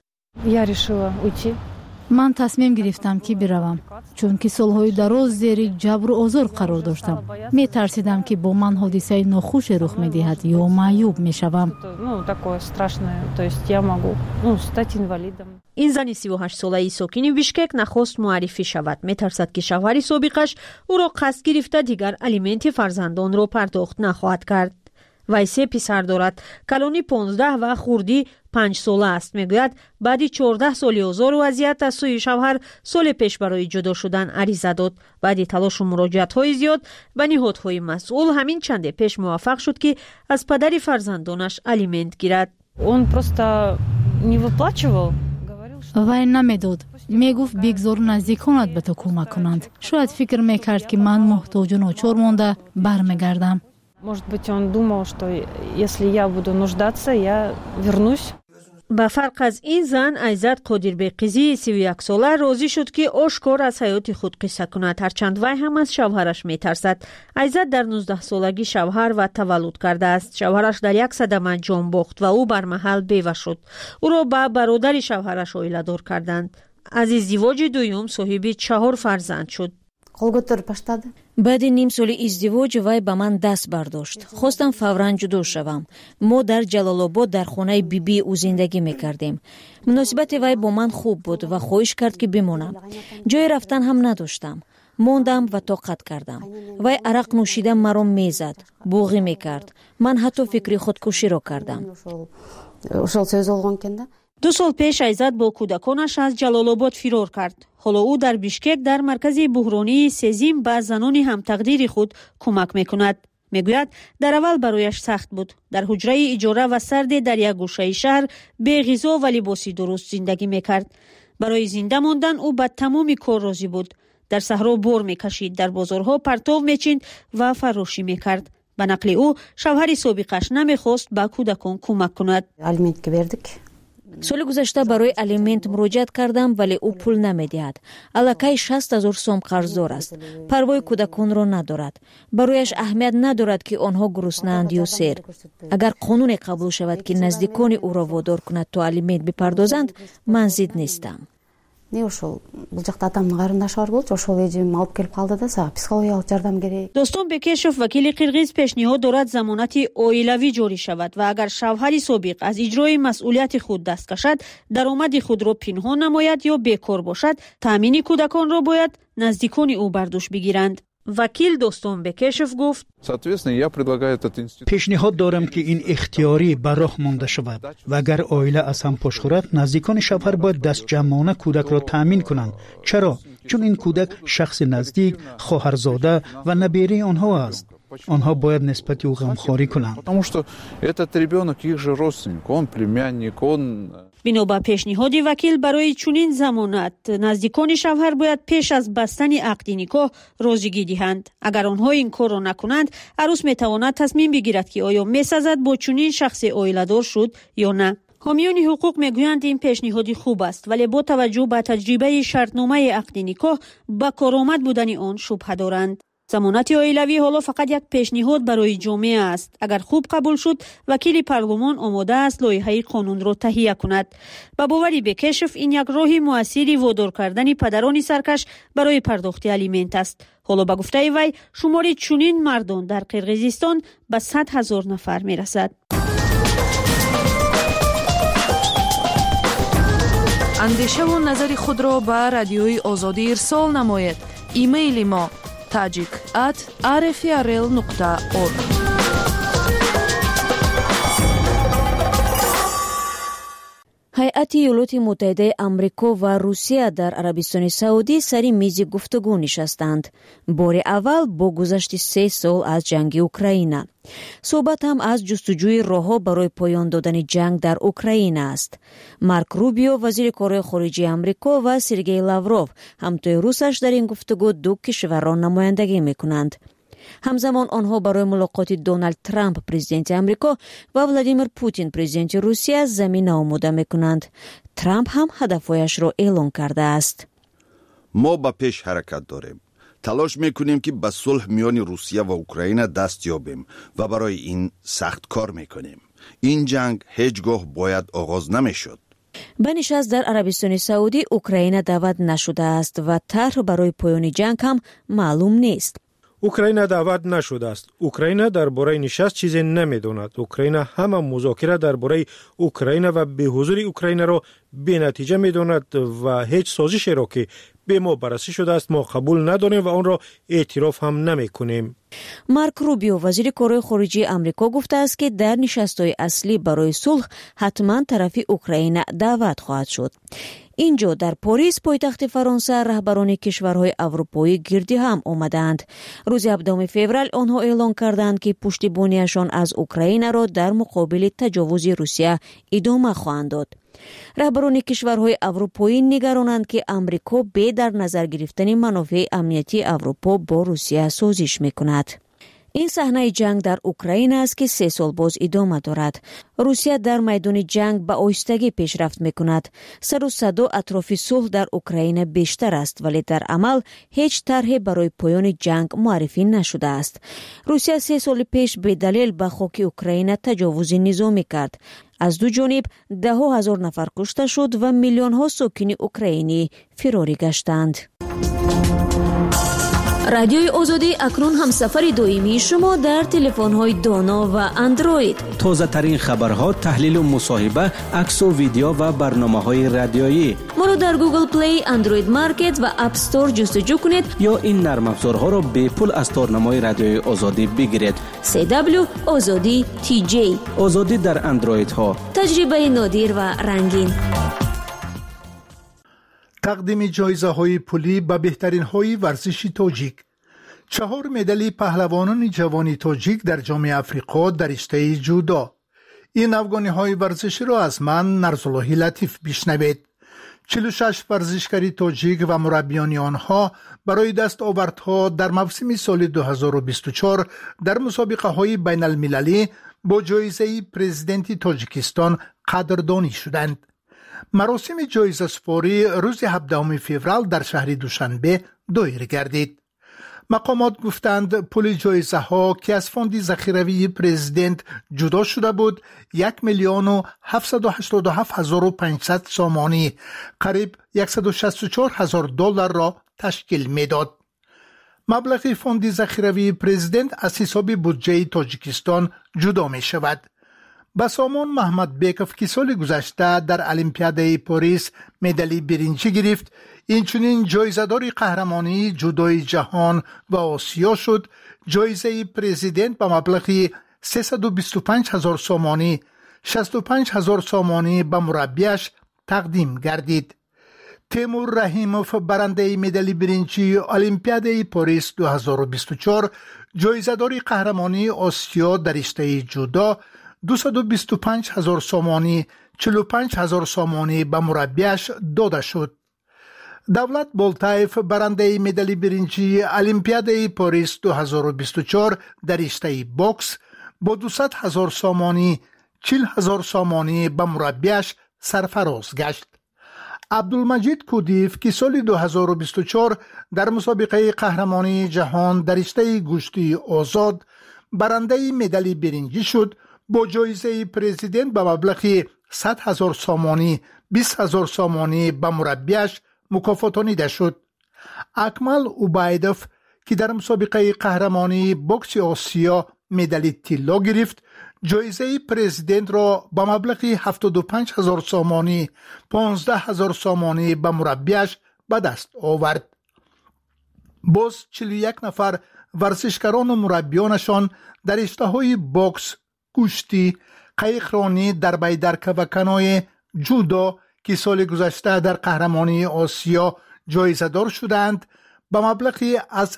من تصمیم گرفتم که بروم چون که سالهای دراز زیر جبر و آزار قرار داشتم. می ترسیدم که با من حادثه ناخوش رخ می دهد یا معیوب می شوم. این زن 38 ساله ساکن بیشکک نخواست معرفی شود. می ترسد که شوهر سابقش او را قصد گرفته دیگر الیمنت فرزندان را پرداخت نخواهد کرد. وی 3 پسر دارد. کلانی 15 و خوردی 5 ساله است. میگوید بعد 14 سال آزار و اذیت از سوی شوهر سال پیش برای جدا شدن عریضه داد. بعد تلاش و مراجعت‌های زیاد به نهادهای مسئول همین چند پیش موفق شد که از پدر فرزندانش الیمنت گیرد. اون просто не выплачивал. وی نمیداد. میگفت بگذار نزدیکانت به تو کمک کنند. شاید فکر میکرد که من محتاج و ناچار مانده برمیگردم. Может быть, он думал, что если я буду нуждаться, я вернусь. با فرق از این زن ایزد قادربقیزی 31 ساله راضی شد که آشکار از حیات خود قصه کند، هرچند وی هم از شوهرش میترسد. ایزد در 19 سالگی شوهر و تولد کرده است. شوهرش در یک صدمه جان باخت و او بر محل بیوه شد. او را با برادر شوهرش اویله دار کردند. از ازدواج دوم صاحب 4 فرزند شد. بعد نیم سال ازدواج وی به من دست برداشت. خواستم فوراً جدا شوم. ما در جلال آباد در خانه بیبی او زندگی میکردیم. مناسبت وی با من خوب بود و خواهش کرد که بمانم. جای رفتن هم نداشتم. موندم و طاقت کردم. وی عرق نوشیده مرا میزد، بوغی میکرد. من حتی فکر خودکشی را کردم. 2 سال پیش ایزد با کودکانش از جلال آباد فرار کرد. حالا او در بیشکک در مرکز بحرانی سزیم به زنان هم تقدیر خود کمک میکند. میگوید در اول برایش سخت بود. در حجره اجاره و سرد در یک گوشه شهر بی غذا و لباسی درست زندگی میکرد. برای زنده ماندن او به تمام کار راضی بود. در صحرا بور میکشید، در بازارها پرتو میچیند و فراشی میکرد. به نقل او شوهر سابقش نمیخواست به کودکان کمک کند. سال گذشته برای الیمنت مراجعت کردم ولی او پول نمیدهد. الکی 60,000 سوم قرضدار است. پروای کودکان را ندارد. برایش اهمیت ندارد که آنها گرسنه‌اند یا سیر. اگر قانون قبول شود که نزدیکان او را وادار کند تا الیمنت بپردازند، من ضد نیستم. دوستان بکشف وکیل قرغیز پیشنهاد دارد ضمانت عائلوی جاری شود و اگر شوهر سابق از اجرای مسئولیت خود دست کشد، درآمد خود را پنهان نماید یا بیکار باشد، تامین کودکان را باید نزدیکان او بر دوش بگیرند. وکیل دوستان بکشف گفت پیشنهاد دارم که این اختیاری بر راه مانده شود و اگر عائله از هم پاش خورد، نزدیکان شوهر باید دست جمعانه کودک را تامین کنند. چرا؟ چون این کودک شخص نزدیک، خواهرزاده و نبیره آنها است. آنها باید نسبت او غمخواری کنند. بنابر پیشنهاد وکیل برای چنین ضمانت نزدیکان شوهر باید پیش از بستن عقد نکاح راضیگی دهند. اگر آنها این کار را نکنند، عروس میتواند تصمیم بگیرد که آیا میسازد با چنین شخصی عائله‌دار شد یا نه. حامیان حقوق میگویند این پیشنهاد خوب است ولی با توجه به تجربه شرطنامه عقد نکاح با کارآمد بودن آن شبهه دارند. ضمانت عائلوی حالا فقط یک پیشنهاد برای جامعه است. اگر خوب قبول شد، وکیل پارلمان آماده است لایحه قانون را تهیه کند. با باوری بکشف این یک راه موثر وادار کردن پدران سرکش برای پرداخت الیمنت است. حالا به گفته وی شمار چنین مردان در قرغیزستان به 100,000 نفر میرسد. اندیشه و نظر خود را به رادیوی آزادی ارسال نماید. ایمیل ما tajik@rfrl.org. ҳайати иёлоти муттаҳидаи амрико ва русия дар арабистони саудӣ сари мизи гуфтугӯ нишастанд. бори аввал бо гузашти 3 сол аз ҷанги украина. суҳбат ҳам аз ҷустуҷӯи роҳҳо барои поён додани ҷанг дар украина аст. марк рубио вазири корҳои хориҷии амрико ва сергей лавров ҳамтои русаш дар ин гуфтугӯ ду кишварро намояндагӣ мекунанд. ҳамзамон онҳо барои мулоқоти Доналд Трамп президенти амрико ва Владимир Путин президенти Русия замина омода мекунанд. Трамп ҳам ҳадафҳояшро эълон кардааст. мо ба пеш ҳаракат дорем. талош мекунем ки ба сулҳ миёни Русия ва Украина даст ёбем ва барои ин сахт кор мекунем. ин ҷанг ҳеҷ гоҳ бояд оғоз намешуд. ба нишаст дар арабистони саудӣ Украина даъват нашудааст ва тарҳ барои поёни ҷанг ҳам маълум нест. украина даъват нашудааст. украина дар бораи нишаст чизе намедонад. украина ҳама музокира дар бораи украина ва беҳузури украинаро бенатиҷа медонад ва ҳеҷ созишеро ки бе мо баррасӣ шудааст мо қабул надорем ва онро эътироф ҳам намекунем. марк рубио вазири корҳои хориҷии амрико гуфтааст ки дар нишастҳои аслӣ барои сулҳ ҳатман тарафи украина даъват хоҳад шуд. инҷо дар Порис пойтахти Фаронса раҳбарони кишварҳои аврупоӣ гирдӣ ҳам омадаанд. рӯзи 7 феврал онҳо эълон карданд ки пуштибонияшон аз Украинаро дар муқобили таҷовузи Русия идома хоҳанд дод. раҳбарони кишварҳои аврупоӣ нигаронанд ки амрико бе дар назар гирифтани манофеи амнияти Аврупо бо Русия созиш мекунад. این صحنه جنگ در اوکراین است که 3 سال باز ادامه دارد. روسیه در میدان جنگ به آهستگی پیشرفت میکند. سر و صدا اطراف صلح در اوکراین بیشتر است، ولی در عمل هیچ طرحی برای پایان جنگ معرفی نشده است. روسیه 3 سال پیش به دلیل به خاک اوکراین تجاوز نظامی کرد. از دو جانب 10,000 نفر کشته شد و میلیون ها ساکن اوکراینی فراری گشتند. رادیوی آزادی اکنون هم سفر دائمی شما در تلفن‌های دانا و اندروید. تازه ترین خبرها، تحلیل و مصاحبه، عکس و ویدیو و برنامه‌های رادیویی. ما رو در گوگل پلی، اندروید مارکت و اپ استور جستجو کنید یا این نرم افزارها را به پول از تارنمای رادیوی آزادی بگیرید. CW آزادی TJ. آزادی در اندروید ها. تجربه نادر و رنگین. تقدیم جایزه‌های پولی به بهترین‌های ورزشی تاجیک. 4 مدال پهلوانان جوان تاجیک در جام افریقا در رشته جودو. این افغانی‌های ورزشی را از من نرزالله لطیف بشنوید. 46 ورزشکار تاجیک و مربیان آنها برای دستاوردها در موسم سال 2024 در مسابقه‌های بین‌المللی با جایزه پرزیدنت تاجیکستان قدردانی شدند. مراسم جایزه سپاری روز 17 فوریه در شهر دوشنبه دایر گردید. مقامات گفتند پول جایزه ها که از فوند ذخیروی پرزیدنت جدا شده بود 1,787,500 سامانی، قریب $164,000 را تشکیل میداد. مبلغ فوند ذخیروی پرزیدنت از حساب بودجه تاجیکستان جدا می شود. بسامان محمد بیکف که سال گذشته در المپیاد پاریس مدال برنجی گرفت، اینچنین جایزه‌دار قهرمانی جودوی جهان و آسیا شد، جایزه پرزیدنت به مبلغ 325,000 سامانی، 65,000 سامانی به مربیش تقدیم گردید. تیمور رحیموف برنده مدال برنجی المپیاد پاریس 2024 جایزه‌دار قهرمانی آسیا در رشته جودو 225,000 سامانی، 45,000 سامانی به مربیش داده شد. دولت بولتایف برنده مدال برنجی المپیاد پاریس 2024 در رشته بوکس با 200,000 سامانی، 40,000 سامانی به مربیش سرفراز گشت. عبدالمجید کودیف که سال 2024 در مسابقه قهرمانی جهان در رشته گوشتی آزاد برنده مدال برنجی شد، با جایزه پرزیدنت به مبلغ 100,000 سامانی، 20,000 سامانی به مربیش مکافاتانیده شد. اکمل اوبایدوف که در مسابقه قهرمانی بوکس آسیا مدال طلا گرفت، جایزه پرزیدنت را به مبلغ 75,000 سامانی، 15,000 سامانی به مربیش به دست آورد. باز 41 نفر ورزشکاران و مربیانشان در رشته‌های بوکس، کشتی، قایقرانی، دربای درکه و کنوی، جودو که سال گذشته در قهرمانی آسیا جایزه دار شدند به مبلغی از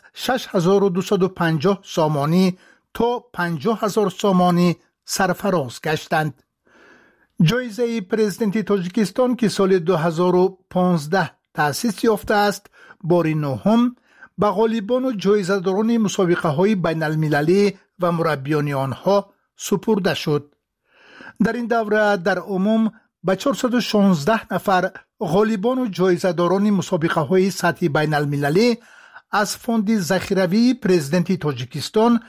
6,250 سامانی تا 50,000 سامانی سرفراز گشتند. جایزه پرزیدنت تاجیکستان که سال 2015 تأسیس یافته است بار نهم به غالبان و جایزه داران مسابقه های بین المللی و مربیان آنها سپرده شد. در این دوره در عموم به 416 نفر غالبان و جایزه داران مسابقه های سطحی بین المللی از فوند ذخیروی پرزیدنت تاجیکستان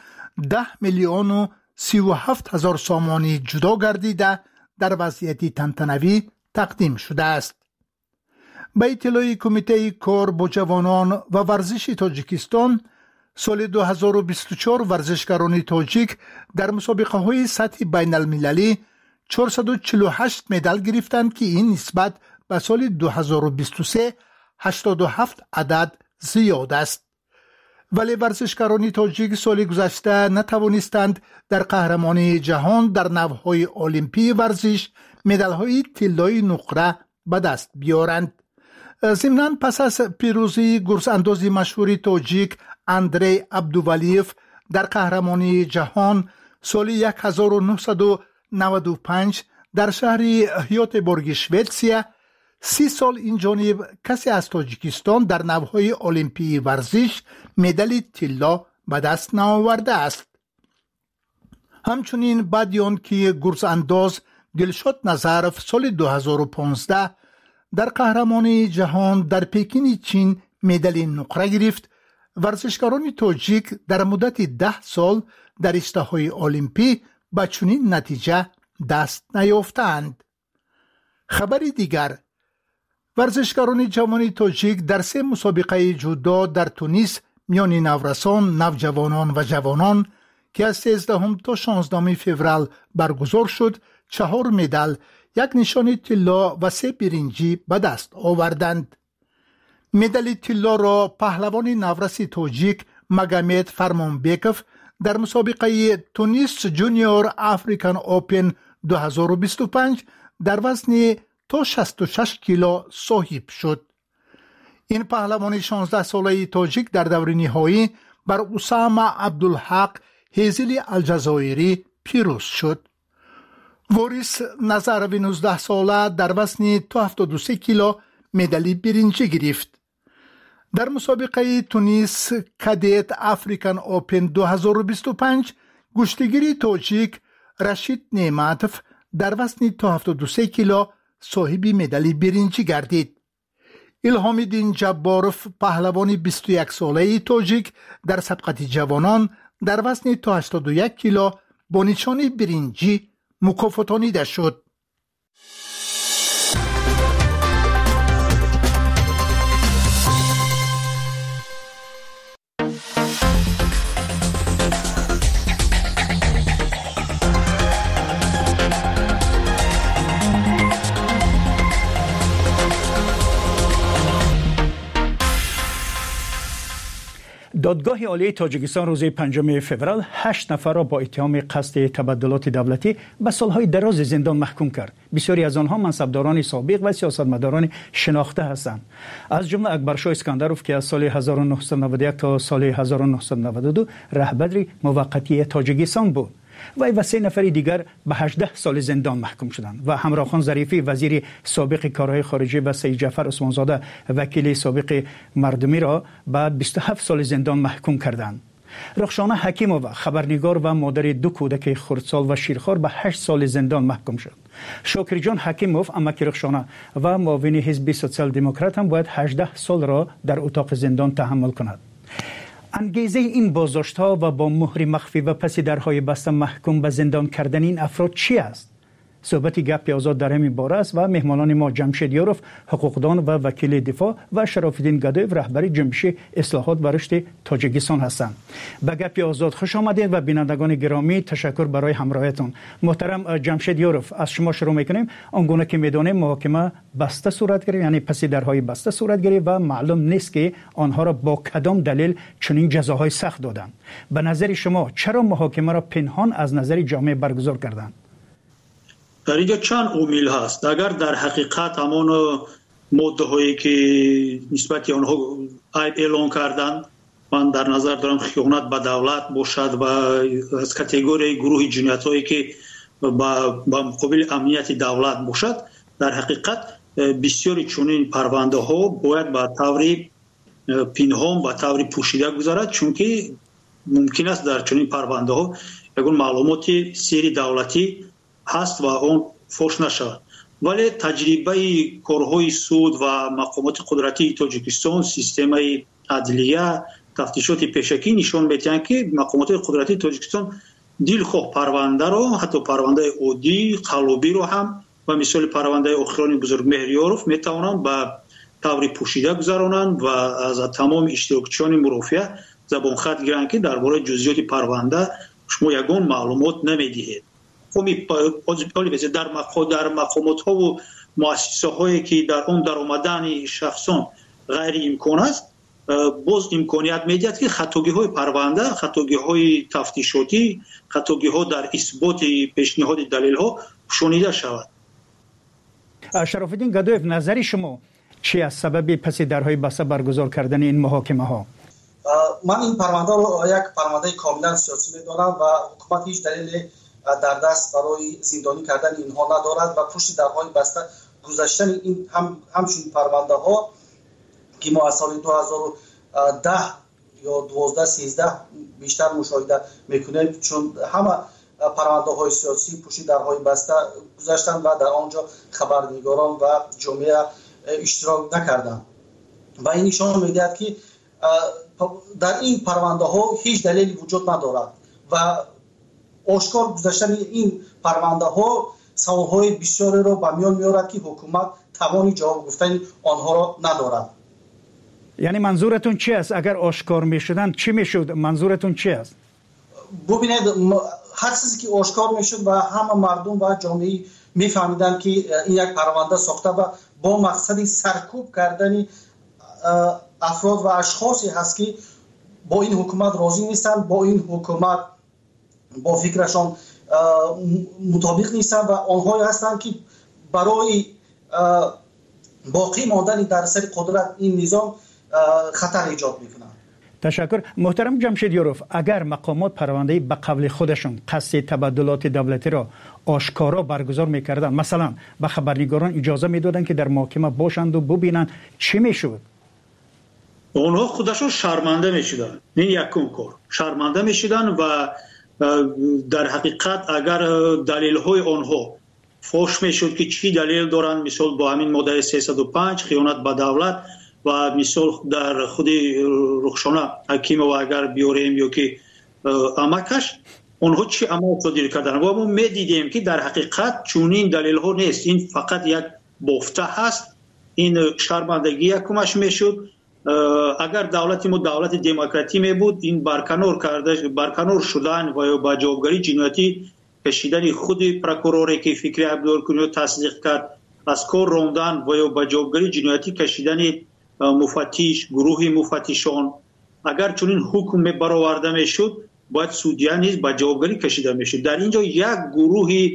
10,037,000 سامانی جدا گردیده در وضعیت تنتنوی تقدیم شده است. به اطلاع کمیته کار با جوانان و ورزش تاجیکستان، سال 2024 ورزشکاران تاجیک در مسابقه های سطح بین المللی 448 مدال گرفتند که این نسبت به سال 2023 87 عدد زیاد است. ولی ورزشکاران تاجیک سال گذشته نتوانستند در قهرمانی جهان در نوهای المپی ورزش مدال‌های طلایی نقره به دست بیارند. ضمناً پس از پیروزی گرزانداز مشهور تاجیک اندری عبدوولیف در قهرمانی جهان سال 1995 در شهر هیوتبورگ شویتسیا، 30 سال این جانب کسی از تاجیکستان در نوهای المپی ورزش مدال طلا به دست نآورده است. همچنین بعد آن که گرزانداز دلشاد نظرف سال 2015 در قهرمانی جهان در پکین چین مدال نقره گرفت، ورزشکاران تاجیک در مدت 10 سال در رشته‌های المپی به چنین نتیجه دست نیافتند. خبر دیگر، ورزشکاران جوان تاجیک در 3 مسابقه جودو در تونس میان نورسان، نوجوانان و جوانان که از 13 تا 16 فوریه برگزار شد 4 مدال، 1 نشان طلا و 3 برنجی به دست آوردند. مدال طلا را پهلوان نورس تاجیک مگامد فرمانبکوف در مسابقه تونس جونیور افریکن اوپن 2025 در وزن تا 66 کیلو صاحب شد. این پهلوان 16 ساله تاجیک در دور نهایی بر اسامه عبدالحق هیزلی الجزایری پیروز شد. وارث نظروی 19 ساله در وزن تا 73 کیلو مدال برنجی گرفت. در مسابقه تونس کادت افریکن اوپن 2025 گشتگیر تاجیک رشید نعمتوف در وزن تا 73 کیلو صاحب مدال برنجی گردید. الهام الدین جباروف پهلوان 21 ساله تاجیک در سبقت جوانان در وزن تا 81 کیلو با نشان برنجی مکافاتانیده شد. دادگاه عالی تاجیکستان روز 5 فوریه 8 نفر را با اتهام قصد تبدلات دولتی به سالهای دراز زندان محکوم کرد. بسیاری از آنها منصبداران سابق و سیاستمداران شناخته هستند. از جمله اکبرشاه اسکندروف که از سال 1991 تا سال 1992 رهبر موقتی تاجیکستان بود. وی و 3 نفر دیگر به 18 سال زندان محکوم شدند و همراهخان ظریفی وزیر سابق کارهای خارجه و سید جعفر عثمانزاده وکیل سابق مردمی را به 27 سال زندان محکوم کردند. رخشانه حکیمووا خبرنگار و مادر 2 کودک خردسال و شیرخوار به 8 سال زندان محکوم شد. شاکر جان حکیموف امک رخشانه و معاون حزب سوسیال دموکرات هم باید 18 سال را در اتاق زندان تحمل کند. انگیزه این بازداشت‌ها و با مهر مخفی و پس درهای بسته محکوم به زندان کردن این افراد چی است؟ صحبت گپ آزاد در همین باره است و مهمانان ما جمشید یاروف حقوقدان و وکیل دفاع و شراف‌الدین گدایف رهبر جنبش اصلاحات و رشد تاجیکستان هستند. به گپ آزاد خوش آمدید و بینندگان گرامی تشکر برای همراهیتون. محترم جمشید یاروف، از شما شروع می‌کنیم. آنگونه که می‌دانیم محاکمه بسته صورت گرفت، یعنی پس درهای بسته صورت گرفت و معلوم نیست که آنها را با کدام دلیل چنین جزاهای سخت دادند. به نظر شما چرا محاکمه را پنهان از نظر جامعه برگزار کردند؟ در اینجا چند عامل هست. اگر در حقیقت همان ماده هایی که نسبت آنها عیب اعلان کردند، من در نظر دارم خیانت به دولت باشد و از کاتگوری گروه جنایت هایی که با مقابل امنیت دولت باشد، در حقیقت بسیاری چنین پرونده ها باید به طور پنهان و طور پوشیده گذارد، چون که ممکن است در چنین پرونده ها یگان معلومات سری دولتی هست و اون فوش نشود. ولی تجربه کارهای سود و مقامات قدرتی تاجیکستان، سیستم عدلیه، تفتیشات پیشکی نشان می‌دهند که مقامات قدرتی تاجیکستان دلخواه پرونده را، حتی پرونده عادی قلبی را هم و مثال پرونده اخران بزرگ مهریاروف میتوانند به طور پوشیده گذرانند و از تمام اشتراکچیان مرافعه زبان خط گیرند که درباره جزئیات پرونده شما یگان معلومات نمیدهید. در مقامات ها و مؤسسه هایی که در اون در آمدن شخصان غیر امکان است، باز امکانیت میدهد که خطاگی های پرونده، خطاگی های تفتیشاتی، خطاگی ها در اثبات پیشنهاد دلیل ها شنیده شود. شراف‌الدین گدایف، نظر شما چی از سبب پس درهای بسته برگزار کردن این محاکمه ها؟ من این پرونده رو یک پرونده کاملا سیاسی می‌دانم و حکومت هیچ دلیل در دست برای زندانی کردن اینها ندارد و پشت درهای بسته گذاشتن این همچون پرونده ها که ما از سال 2010 یا 12 13 بیشتر مشاهده میکنیم، چون همه پرونده‌های سیاسی پشت درهای بسته گذاشتند و در آنجا خبرنگاران و جامعه اشتراک نکردند و این نشان می‌دهد که در این پرونده‌ها هیچ دلیلی وجود ندارد و آشکار گذاشتن این پرونده‌ها سوال‌های بسیاری را به میان می‌آورد که حکومت توانی جواب گفتن آنها را ندارد. یعنی منظورتون چی است؟ اگر آشکار می‌شدند چی می‌شد؟ منظورتون چی است؟ ببینید هر چیزی که آشکار می‌شد و همه مردم و جامعه می‌فهمیدند که این یک پرونده ساخته و با مقصد سرکوب کردن افراد و اشخاصی هست که با این حکومت راضی نیستند، با این حکومت با فکرشان مطابق نیستند و آنهایی هستند که برای باقی ماندن در سر قدرت این نظام خطر ایجاد میکنند. تشکر. محترم جمشیدیاروف، اگر مقامات پرونده به قبل خودشون قصد تبادلات دولتی را آشکارا برگزار میکردن، مثلا به خبرنگاران اجازه میدادن که در محکمه باشند و ببینن، چی میشد؟ اونها خودشون شرمنده میشدن. این یکم کار شرمنده میشدن و در حقیقت اگر دلیل های آنها فوش میشد که چی دلیل دارن، مثال با همین ماده 305 خیانت به دولت و مثال در خود رخشانه حکیم و اگر بیاریم یا که امکش اونها چی عمل صادر کردن و ما میدیدیم که در حقیقت چونین دلیل ها نیست، این فقط یک بافته هست. این شرمندگی یکمش میشد. اگر دولت ما دولت دموکراتی می بود، این برکنار شدن و با جوابگری جنایتی کشیدن خود پروکوروری که فکری عبدالکنی تصدیق کرد، از کار راندن و با جوابگری جنایتی کشیدن مفتش، گروه مفتشان، اگر چنین حکم برآورده میشد باید سودیا نیز با جوابگری کشیده میشد. در اینجا یک گروه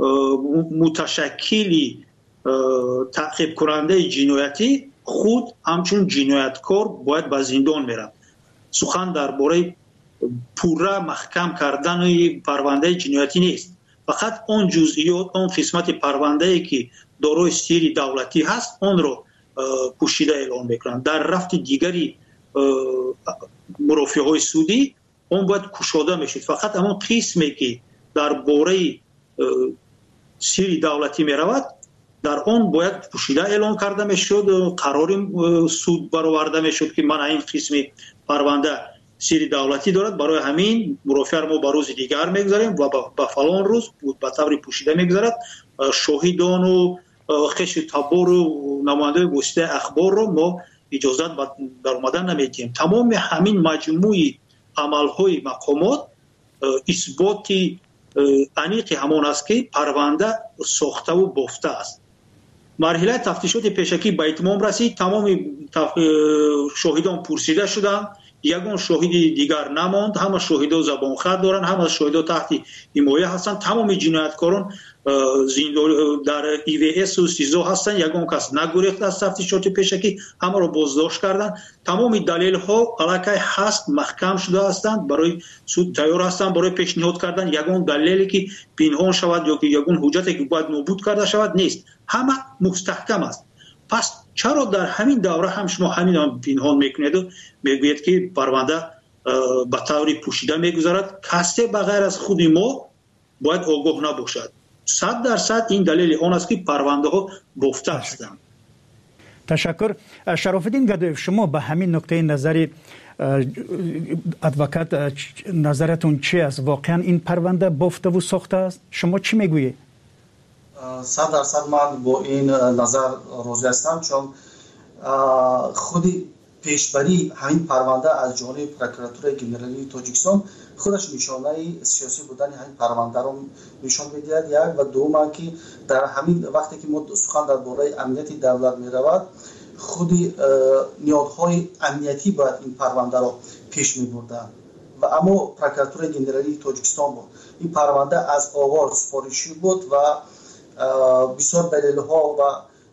متشکلی تعقیب کننده جنایتی خود همچون جنایتکار باید به زندان میرن. سخن درباره پورا محکم کردن پرونده جنایتی نیست، فقط اون جزئیات، اون قسمت پرونده که دارای سری دولتی هست اون رو پوشیده اعلام میکنن. در رفت دیگری مرافعه های سودی اون باید کشاده میشد. فقط همون قسمی که درباره سری دولتی میرود در آن باید پوشیده اعلام کرده میشد، قرار سود برآورده میشد که من این قسم پرونده سری دولتی دارد، برای همین مرافع ما به روز دیگر میگذاریم و به فلان روز به طور پوشیده میگذارد. شاهدان و خش تبار و نماینده واسطه اخبار رو ما اجازه در اومدن نمیدیم. تمام همین مجموعی عملهای مقامات اثباتی انیق همان است که پرونده ساخته و بافته است. مرحله تفتیشات پیشکی به اتمام رسید. تمام شاهدان پرسیده شدند، یگان شاهدی دیگر نماند. همه شاهدا زبان خط دارند، همه شاهدا تحت حمایه هستند. تمام جنایتکاران در EVS و سیزو هستند. یگان کس نگریخت از تفتیشات پیشکی، همه را بازداشت کردند. تمام دلیل ها علاقه هست، محکم شده هستند، برای سود تیار هستند برای پیشنهاد کردن. یگان دلیلی که پنهان شود یا که یگان حجتی که باید نابود کرده شود نیست، همه مستحکم است. پس چرا در همین دوره هم شما همین پنهان میکنید و میگوید که پرونده به طور پوشیده میگذارد؟ کسی بغیر از خود ما باید آگاه نباشد. 100% این دلیل آن است که پرونده ها بافته هستند. تشکر. شرافالدین گدایف، شما به همین نکته نظری ادوکات نظرتون چی است؟ واقعا این پرونده بافته و ساخته است؟ شما چی میگویید؟ 100% من با این نظر راضی هستم، چون خودی پیشبری همین پرونده از جانب پروکراتور گنرالی تاجیکستان خودش نشانه سیاسی بودن همین پرونده رو نشان می‌دهد. یک و دوم که در همین وقتی که ما سخن درباره امنیت دولت می‌رود، خودی نیازهای امنیتی باید این پرونده رو پیش می‌بردن و اما پروکراتور گنرالی تاجیکستان بود. این پرونده از آغاز سفارشی بود و بسیار دلیل‌ها و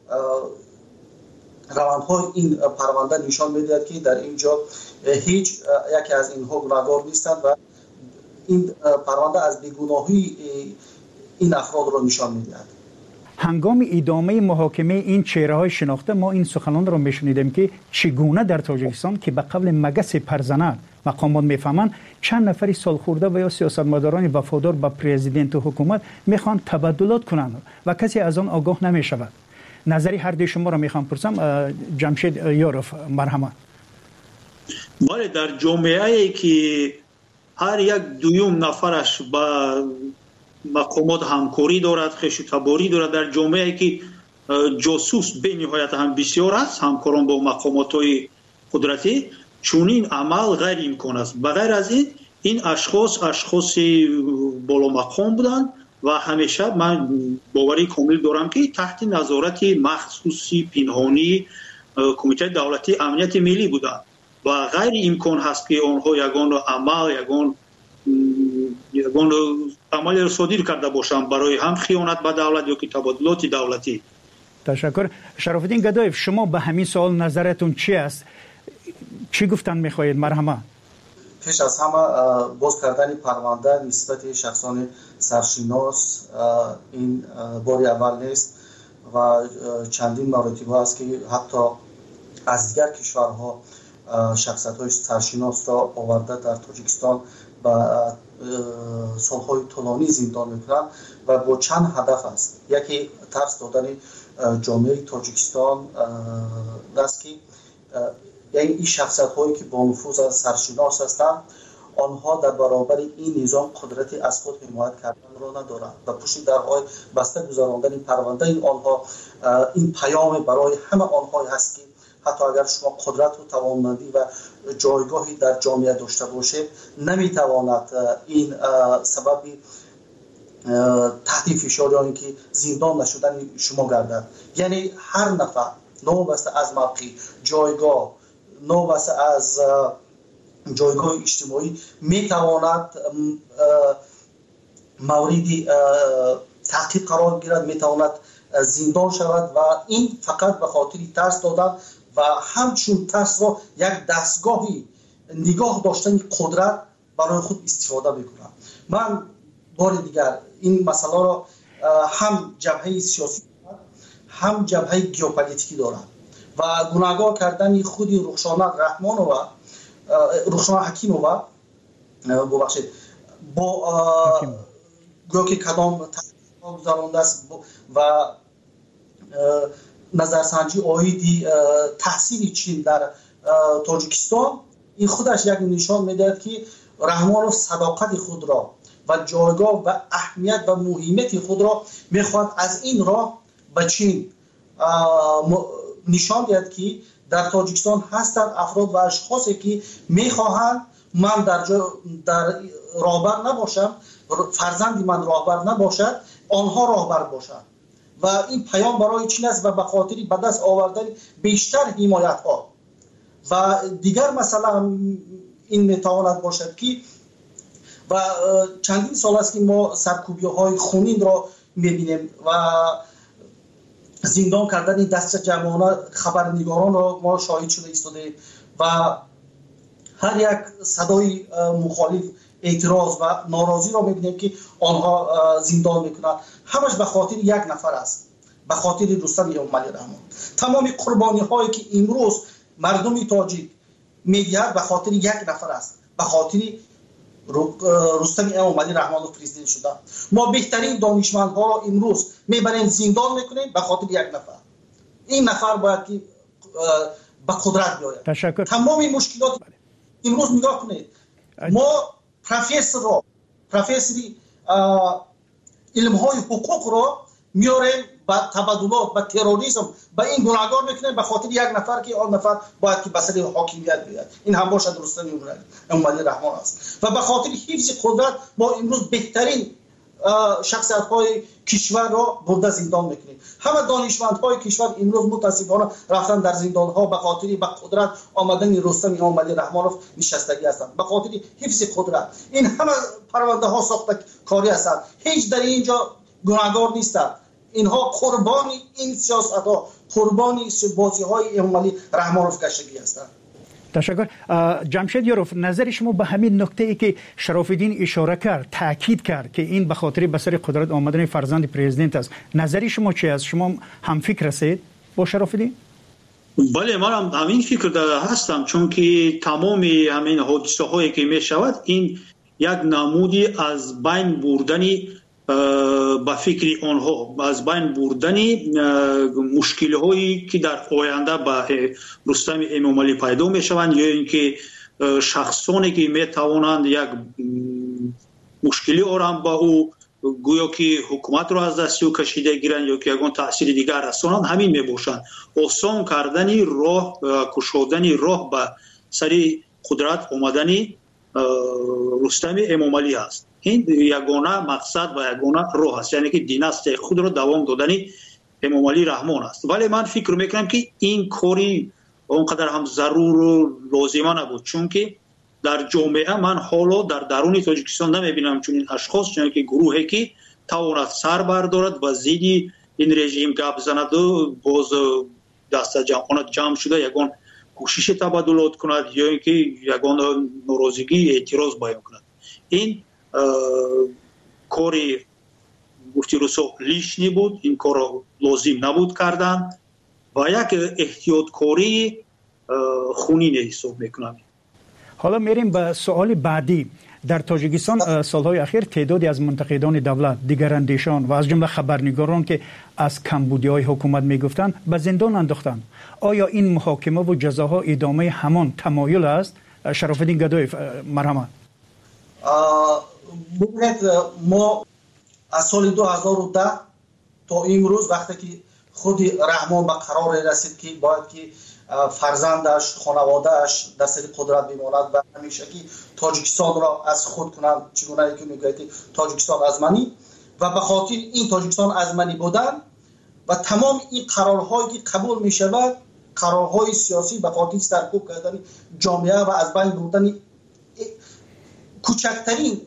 روندهای این پرونده نشان می‌دهد که در اینجا هیچ یکی از اینها گناهکار نیستند و این پرونده از بیگناهی این افراد را نشان می‌دهد. هنگام ادامه محاکمه این چهره‌های شناخته ما این سخنان را می‌شنیدیم که چگونه در تاجیکستان که به قبل مگس پرزنر مقامات میفهمند چند نفری سالخورده و یا سیاستمداران وفادار به پرزیدنت و حکومت میخوان تبادلات کنند و کسی از آن آگاه نمیشود. نظری هر دوی شما را میخوام پرسم. جمشید یاروف، مرحمت. بله، در جامعه ای که هر یک دویم نفرش با مقامات همکاری دارد، خوش‌تباری دارد، در جامعه ای که جاسوس به نهایت هم بسیار است، همکاران با مقامات های قدرتی، چونین عمل غیر امکان است. بغیر از این اشخاص بالا مقام بودند و همیشه من باوری کامل دارم که تحت نظارت مخصوصی پنهانی کمیته دولتی امنیت ملی بودند و غیر امکان هست که آنها یگان عمل را صادر کرده باشند برای هم خیانت به دولت یا که تبادلات دولتی. تشکر. شرف الدین گدایف، شما به همین سوال نظرتون چی است؟ چی گفتن میخواهید؟ مرحمت. پیش از همه باز کردن پرونده نسبت شخصان سرشناس این باری اول نیست و چندین مراتب است که حتی از دیگر کشورها شخصیت‌های سرشناس را آورده در تاجیکستان و سالهای طولانی زندان میکنند و با چند هدف است. یکی ترس دادن جامعه تاجیکستان است که یعنی این شخصیت هایی که با نفوذ سرشناس هستند آنها در برابر این نظام قدرتی از خود حمایت کردن را ندارند و پشت درهای بسته گذراندن پرونده آنها این پیام برای همه آنها هست که حتی اگر شما قدرت و توانمندی و جایگاهی در جامعه داشته باشید نمیتواند این سبب تحت فشار یا اینکه زندان نشدن شما گردد. یعنی هر نفر نوبسته از موقع جایگاه، نوبسته از جایگاه اجتماعی میتواند موردی تعقیب قرار گیرد، میتواند زندان شود و این فقط به خاطر ترس دادن و همچون ترس را یک دستگاهی نگاه داشتن قدرت برای خود استفاده میکنند. من بار دیگر این مسئله را هم جبهه سیاسی هم جبهه گیوپولیتیکی دارند و گناهگار کردن خود رخشان حکیمووا ببخشید با گویا که کدام گذرانده است و نظرسنجی آیدی تحصیل چین در تاجیکستان این خودش یک نشان میدهد که رحمانوف صداقت خود را و جایگاه و اهمیت و مهمیت خود را میخواد از این راه به چین نشان دهد که در تاجیکستان هستند افراد و اشخاصی که میخواهند من در راهبر نباشم، فرزندی من راهبر نباشد، آنها راهبر باشند و این پیام برای چین است و به خاطر به دست آوردن بیشتر حمایت ها و دیگر مثلا این میتواند باشد که و چندین سال است که ما سرکوبی های خونین را میبینیم و زندان کردن دست جمعانه خبرنگاران را ما شاهد شده ایستاده و هر یک صدای مخالف اعتراض و ناراضی را میبینیم که آنها زندان میکنند. همش به خاطر یک نفر است، به خاطر رستم امامعلی رحمان. تمام قربانی هایی که امروز مردم تاجیک میدهد به خاطر یک نفر است، به خاطر رستم امامعلی رحمان پرزیدنت شدن. ما بهترین دانشمندها را امروز میبریم زندان میکنیم به خاطر یک نفر. این نفر باید که به قدرت بیاید. تشکر. تمام مشکلات امروز نگاه کنید، ما پروفسوری علم‌های حقوق را میاریم با تبادلات، با تروریسم، با این گناهگار میکنیم به خاطر یک نفر که آن نفر باید که بسر حاکمیت بیاد. این هم باشد رستم امامعلی رحمان است و به خاطر حفظ قدرت ما امروز بهترین شخصیت‌های کشور را برده زندان میکنیم. همه دانشمندهای کشور امروز متاسفانه رفتن در زندان‌ها به خاطر به قدرت آمدن رستم امامعلی رحمانوف نشستگی هستند، به خاطر حفظ قدرت. این همه پرونده ها ساخته کاری هستند، هیچ در اینجا گناهگار نیستند. اینها قربانی این سیاست‌ها، قربانی بازی‌های امامعلی رحمانوف گشتگی هستند. تشکر. جمشید یاروف، نظر شما به همین نکته ای که شرف الدین اشاره کرد، تاکید کرد که این به خاطر به سر قدرت آمدن فرزند پرزیدنت است، نظر شما چی است؟ شما هم فکر هستید با شرف الدین؟ بله من هم همین فکر هستم، چون که تمام همین حادثه هایی که می شود این یک نمودی از بین بردنی با فکر آنها، از بین بردنی مشکل هایی که در آینده با رستم امامعلی پیدا می شوند، یا اینکه شخصانی که می توانند یک مشکلی آرام با او گویا که حکومت را از دست او کشیده گیرند یا که یگان تأثیر دیگر رسانند، همین می باشند. آسان کردنی راه، کشودنی راه به سری قدرت آمدنی رستم امامعلی است. این یگانه مقصد و یگانه راه است، یعنی که دیناستی خود را دوام دادنی امامعلی رحمان است. ولی من فکر میکنم که این کاری اونقدر هم ضرور و لازمه نبود، چون که در جامعه من حالا در درون تاجیکستان نمیبینم چون این اشخاص، چون که گروهی که تواند سر بردارد و زیدی این رژیم گپ زند و باز دست جمع شده یگان کوشش تبادلات کند یا اینکه یگان ناراضگی اعتراض بیان کند. این کاری گفتی رسو لیشنی بود، این کار لازم نبود کردن و یک احتیاطکاری خونین حساب میکنم. حالا میریم به سوال بعدی. در تاجیکستان سالهای اخیر تعدادی از منتقدان دولت، دیگراندیشان و از جمله خبرنگاران که از کمبودی‌های حکومت میگفتند به زندان انداختند. آیا این محاکمه و جزاها ادامه همان تمایل است؟ شرافالدین گدایی مرحمت. ببینید ما از سال 2010 تا امروز وقتی که خود رحمان به قرار رسید که باید که فرزندش، خانوادهش در سر قدرت بماند و همیشه که تاجیکستان را از خود کنند، چگونه که میگه که تاجیکستان ازمنی و به خاطر این تاجیکستان ازمنی بودن و تمام این قرارهایی که قبول می شود، قرارهای سیاسی به خاطر سرکوب کردن جامعه و از بین بردن کوچکترین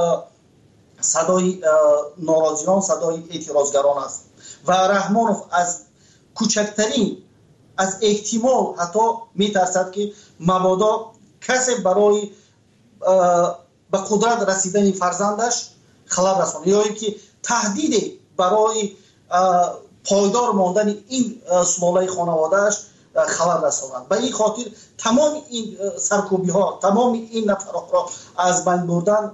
صدای ناراضیان، صدای اعتراضگران است و رحمانوف از کوچکترین از احتمال حتی میترسد که مبادا کسی برای به قدرت رسیدن فرزندش خلل رساند یا اینکه تهدید برای پایدار ماندن این سلاله خانوادهش خلل رساند. به این خاطر تمام این سرکوبی ها، تمام این نفرات را از بین بردن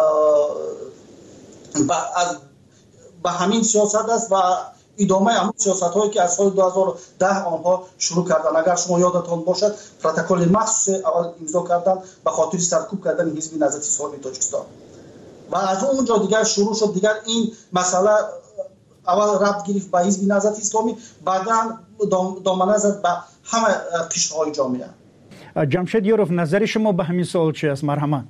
به همین سیاست است و ادامه همون سیاست هایی که از سال 2010 آنها شروع کردن. اگر شما یادتان باشد پروتکل مخصوص اول امضا کردن به خاطر سرکوب کردن حزب نهضت اسلامی تاجیکستان و از اونجا دیگر شروع شد. دیگر این مسئله اول ربط گرفت به حزب نهضت اسلامی، بعدا دامنه زد به همه قشر های جامعه. جمشید یوروف، نظر شما به همین سوال چی است؟ مرحمت.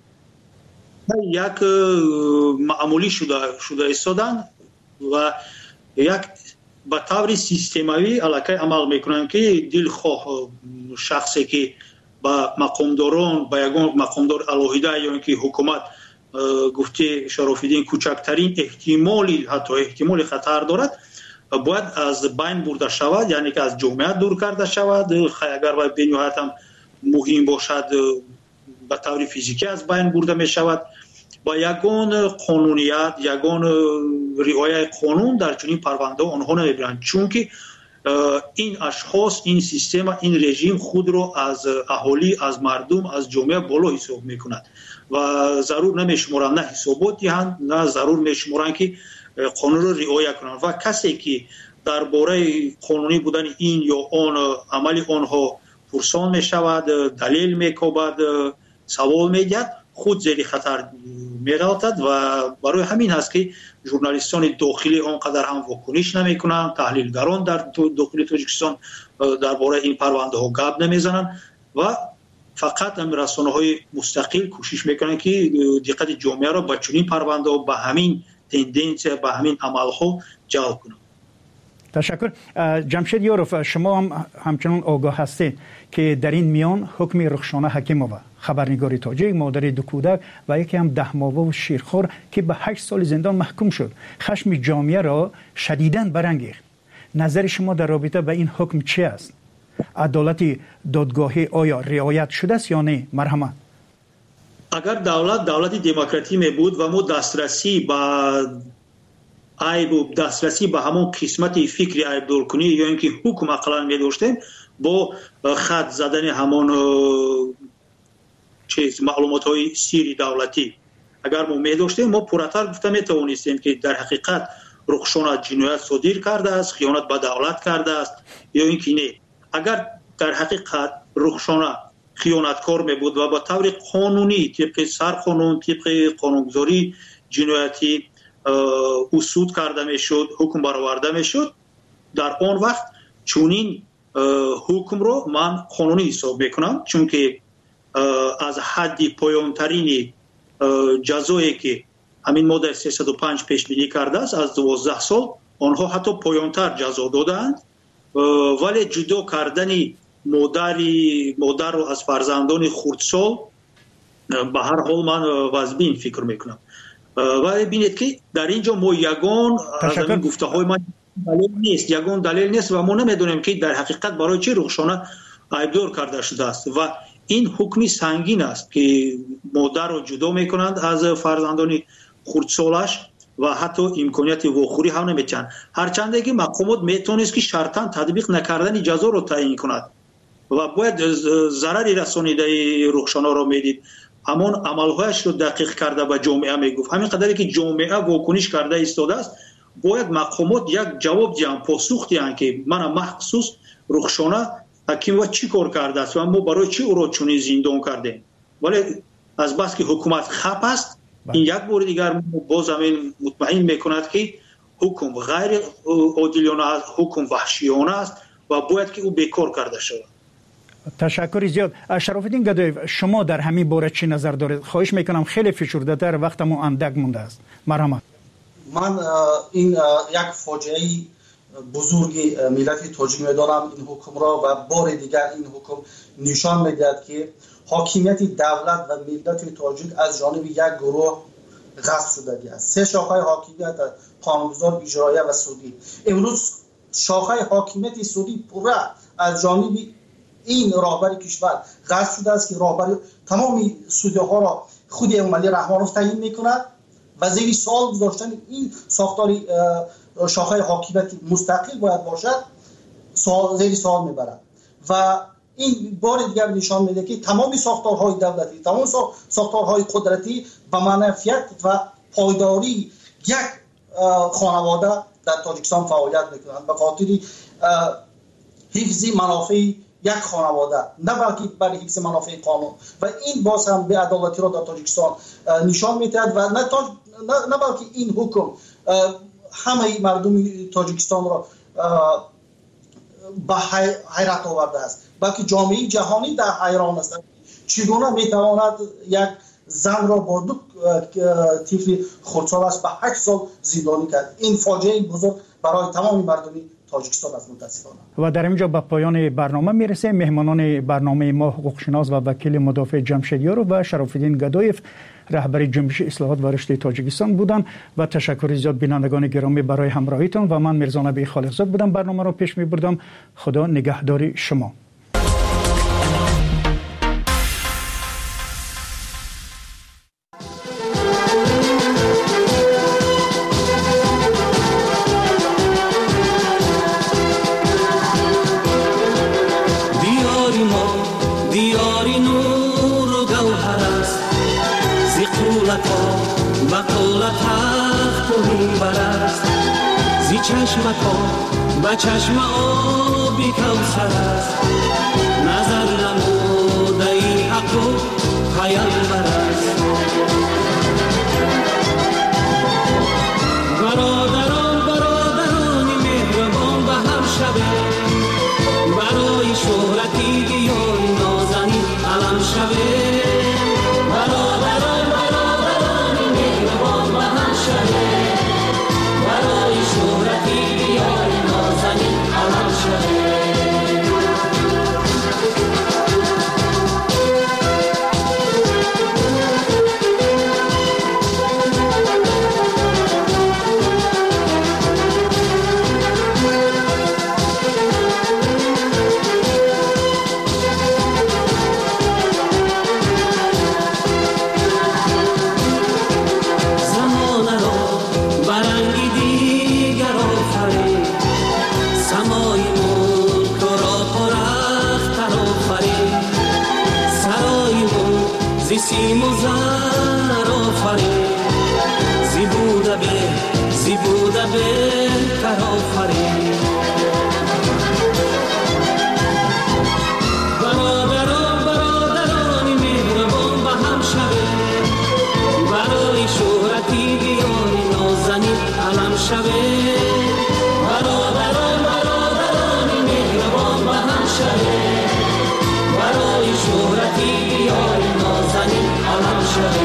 یک معمولی شده ایستادن و یک به طور سیستماوی علاقه عمل میکنن که دلخواه شخصی که با مقامداران، با یگان مقامدار علاهیده یا اینکه حکومت گفته شرافالدین کوچکترین احتمالی، حتی احتمال خطر دارد، باید از بین برده شود، یعنی که از جامعه دور کرده شود. اگر باید به نهایت هم مهم باشد به طور فیزیکی از بین برده می شود. با یگان قانونیت، یگان رعایت قانون در چنین پرونده آنها نمیبرند، چون که این اشخاص، این سیستم، این رژیم خود را از اهالی، از مردم، از جامعه بالا حساب میکند و ضرور نمیشمارند نه حسابات دهند، نه ضرور میشمارند که قانون را رعایت کنند و کسی که درباره قانونی بودن این یا آن عمل آنها پرسان میشود، دلیل میکوبد، سوال میگد، خود زیر خطر میراتد و برای همین هست که ژورنالیستان داخلی آنقدر هم واکنش نمیکنند، تحلیلگران در داخل تاجیکستان درباره این پرونده ها گپ نمیزنند و فقط هم رسانه‌های مستقل کوشش میکنند که دقت جامعه را به چنین پرونده ها، به همین تندنس، به همین عمل ها جلب کنند. تشکر. جمشید یوروف، شما هم همچنان آگاه هستید که در این میان حکم رخشانه حکیمووا، خبرنگار تاجیک، مادر دو کودک و یکی هم 10 ماهه و شیرخوار که به 8 سال زندان محکوم شد، خشم جامعه را شدیداً برانگیخت. نظر شما در رابطه با این حکم چی است؟ عدالت دادگاهی آیا رعایت شده است یا نه؟ مرحمت. اگر دولت دموکراتی می بود و ما دسترسی به همون قسمت فکری عیب دارکنی یا اینکه حکم اقلا می داشتیم، با خط زدن همان چیز معلومات‌های سری دولتی اگر ما می‌داشتیم ما پورتر گفته می‌توانستیم که در حقیقت رخشان جنایت صادر کرده است، خیانت به دولت کرده است یا اینکه نه. اگر در حقیقت رخشان خیانتکار می‌بود و با طور قانونی طبق سرقانون طبق قانونگذاری جنایتی اصول کرده میشد، حکم برآورده میشد، در آن وقت چونین حکم رو من قانونی حساب میکنم، چون که از حد پایانترین جزایی که همین ماده 305 پیش بینی کرده است از 12 سال آنها حتی پایانتر جزا دادند، ولی جدا کردن مادر رو از فرزندان خردسال به هر حال من واجبین فکر میکنم. ولی بینید که در اینجا ما یگان از این گفته های من یگان دلیل نیست و ما نمیدونیم که در حقیقت برای چه رخشانه عیبدار کرده شده است و این حکمی سنگین است که مادر رو جدا میکنند از فرزندان خردسالش و حتی امکانیت واخوری هم نمیتن، هرچند که مقامات میتونست که شرطاً تطبیق نکردن جزا رو تعیین کند و باید ضرری رسانیده رخشانه رو میدید، همان عملهایش رو دقیق کرده به جامعه میگفت. همین قدری که جامعه واکنش کرده ایستاده است باید مقامات یک جواب دیان، پاسخ دیان که من مخصوص رخشانه حکیم و چی کار کرده است و ما برای چی او را چنین زندان کردیم. ولی از بس که حکومت خپ است این یک بار دیگر باز همین مطمئن میکند که حکم غیر عادلانه است، حکم وحشیانه است و باید که او بیکار کرده شود. تشکر زیاد. شراف‌الدین گدایف، شما در همین باره چی نظر دارید؟ خواهش میکنم خیلی فشرده تر، وقتمون اندک مونده است. مرحمت. من این یک فاجعه بزرگ ملت تاجیک میدانم این حکم را و بار دیگر این حکم نشان میدهد که حاکمیت دولت و ملت تاجیک از جانب یک گروه غصب شده است. سه شاخه حاکمیت قانونگذار، اجرایی و سودی. امروز شاخه حاکمیت سودی پورا از جانب این راهبر کشور غصب شده است که راهبر تمام سودی ها را خود امامعلی رحمانوف تعیین میکند و زیر سوال گذاشتن این ساختار شاخه حاکمیت مستقل باید باشد زیر سوال میبرد و این بار دیگر نشان میده که تمام ساختارهای دولتی، تمام ساختارهای قدرتی به منفعت و پایداری یک خانواده در تاجیکستان فعالیت میکنند به خاطر حفظ منافع یک خانواده، نه بلکه برای حفظ منافع قانون و این باز هم به عدالتی را در تاجیکستان نشان میدهد و نه بلکه این حکم همه مردم تاجیکستان را به حیرت آورده است، بلکه جامعه جهانی در حیران است چگونه میتواند یک زن را با دو طفل خردسالش به 8 سال زندانی کرد. این فاجعه بزرگ برای تمام مردم تاجیکستان است متاسفانه. و در اینجا به پایان برنامه میرسه. مهمانان برنامه ما حقوقشناس و وکیل مدافع جمشیدیارو و شراف‌الدین گدایف رهبر جنبش اصلاحات و رشد تاجیکستان بودند و تشکر زیاد بینندگان گرامی برای همراهیتان و من میرزا نبی خالقزاد بودم برنامه را پیش میبردم. خدا نگهدار شما. با چشم آبی کوثر است نظر نموده این حق و پیامبر است. برادران مهربان به هم شبه برای شهرتی دیار نازنین علم شبه. برادران مهربان به هم شبه برای شهرتی دیار نازنین علم شبه. به سیم و زر آفرین زیبوده بهتر آفرین برادران مهربان به هم شوید برای شهرتی دیار نازنین علم شوید برادران مهربان به هم شوید برای شهرتی دیار نازنین علم شوید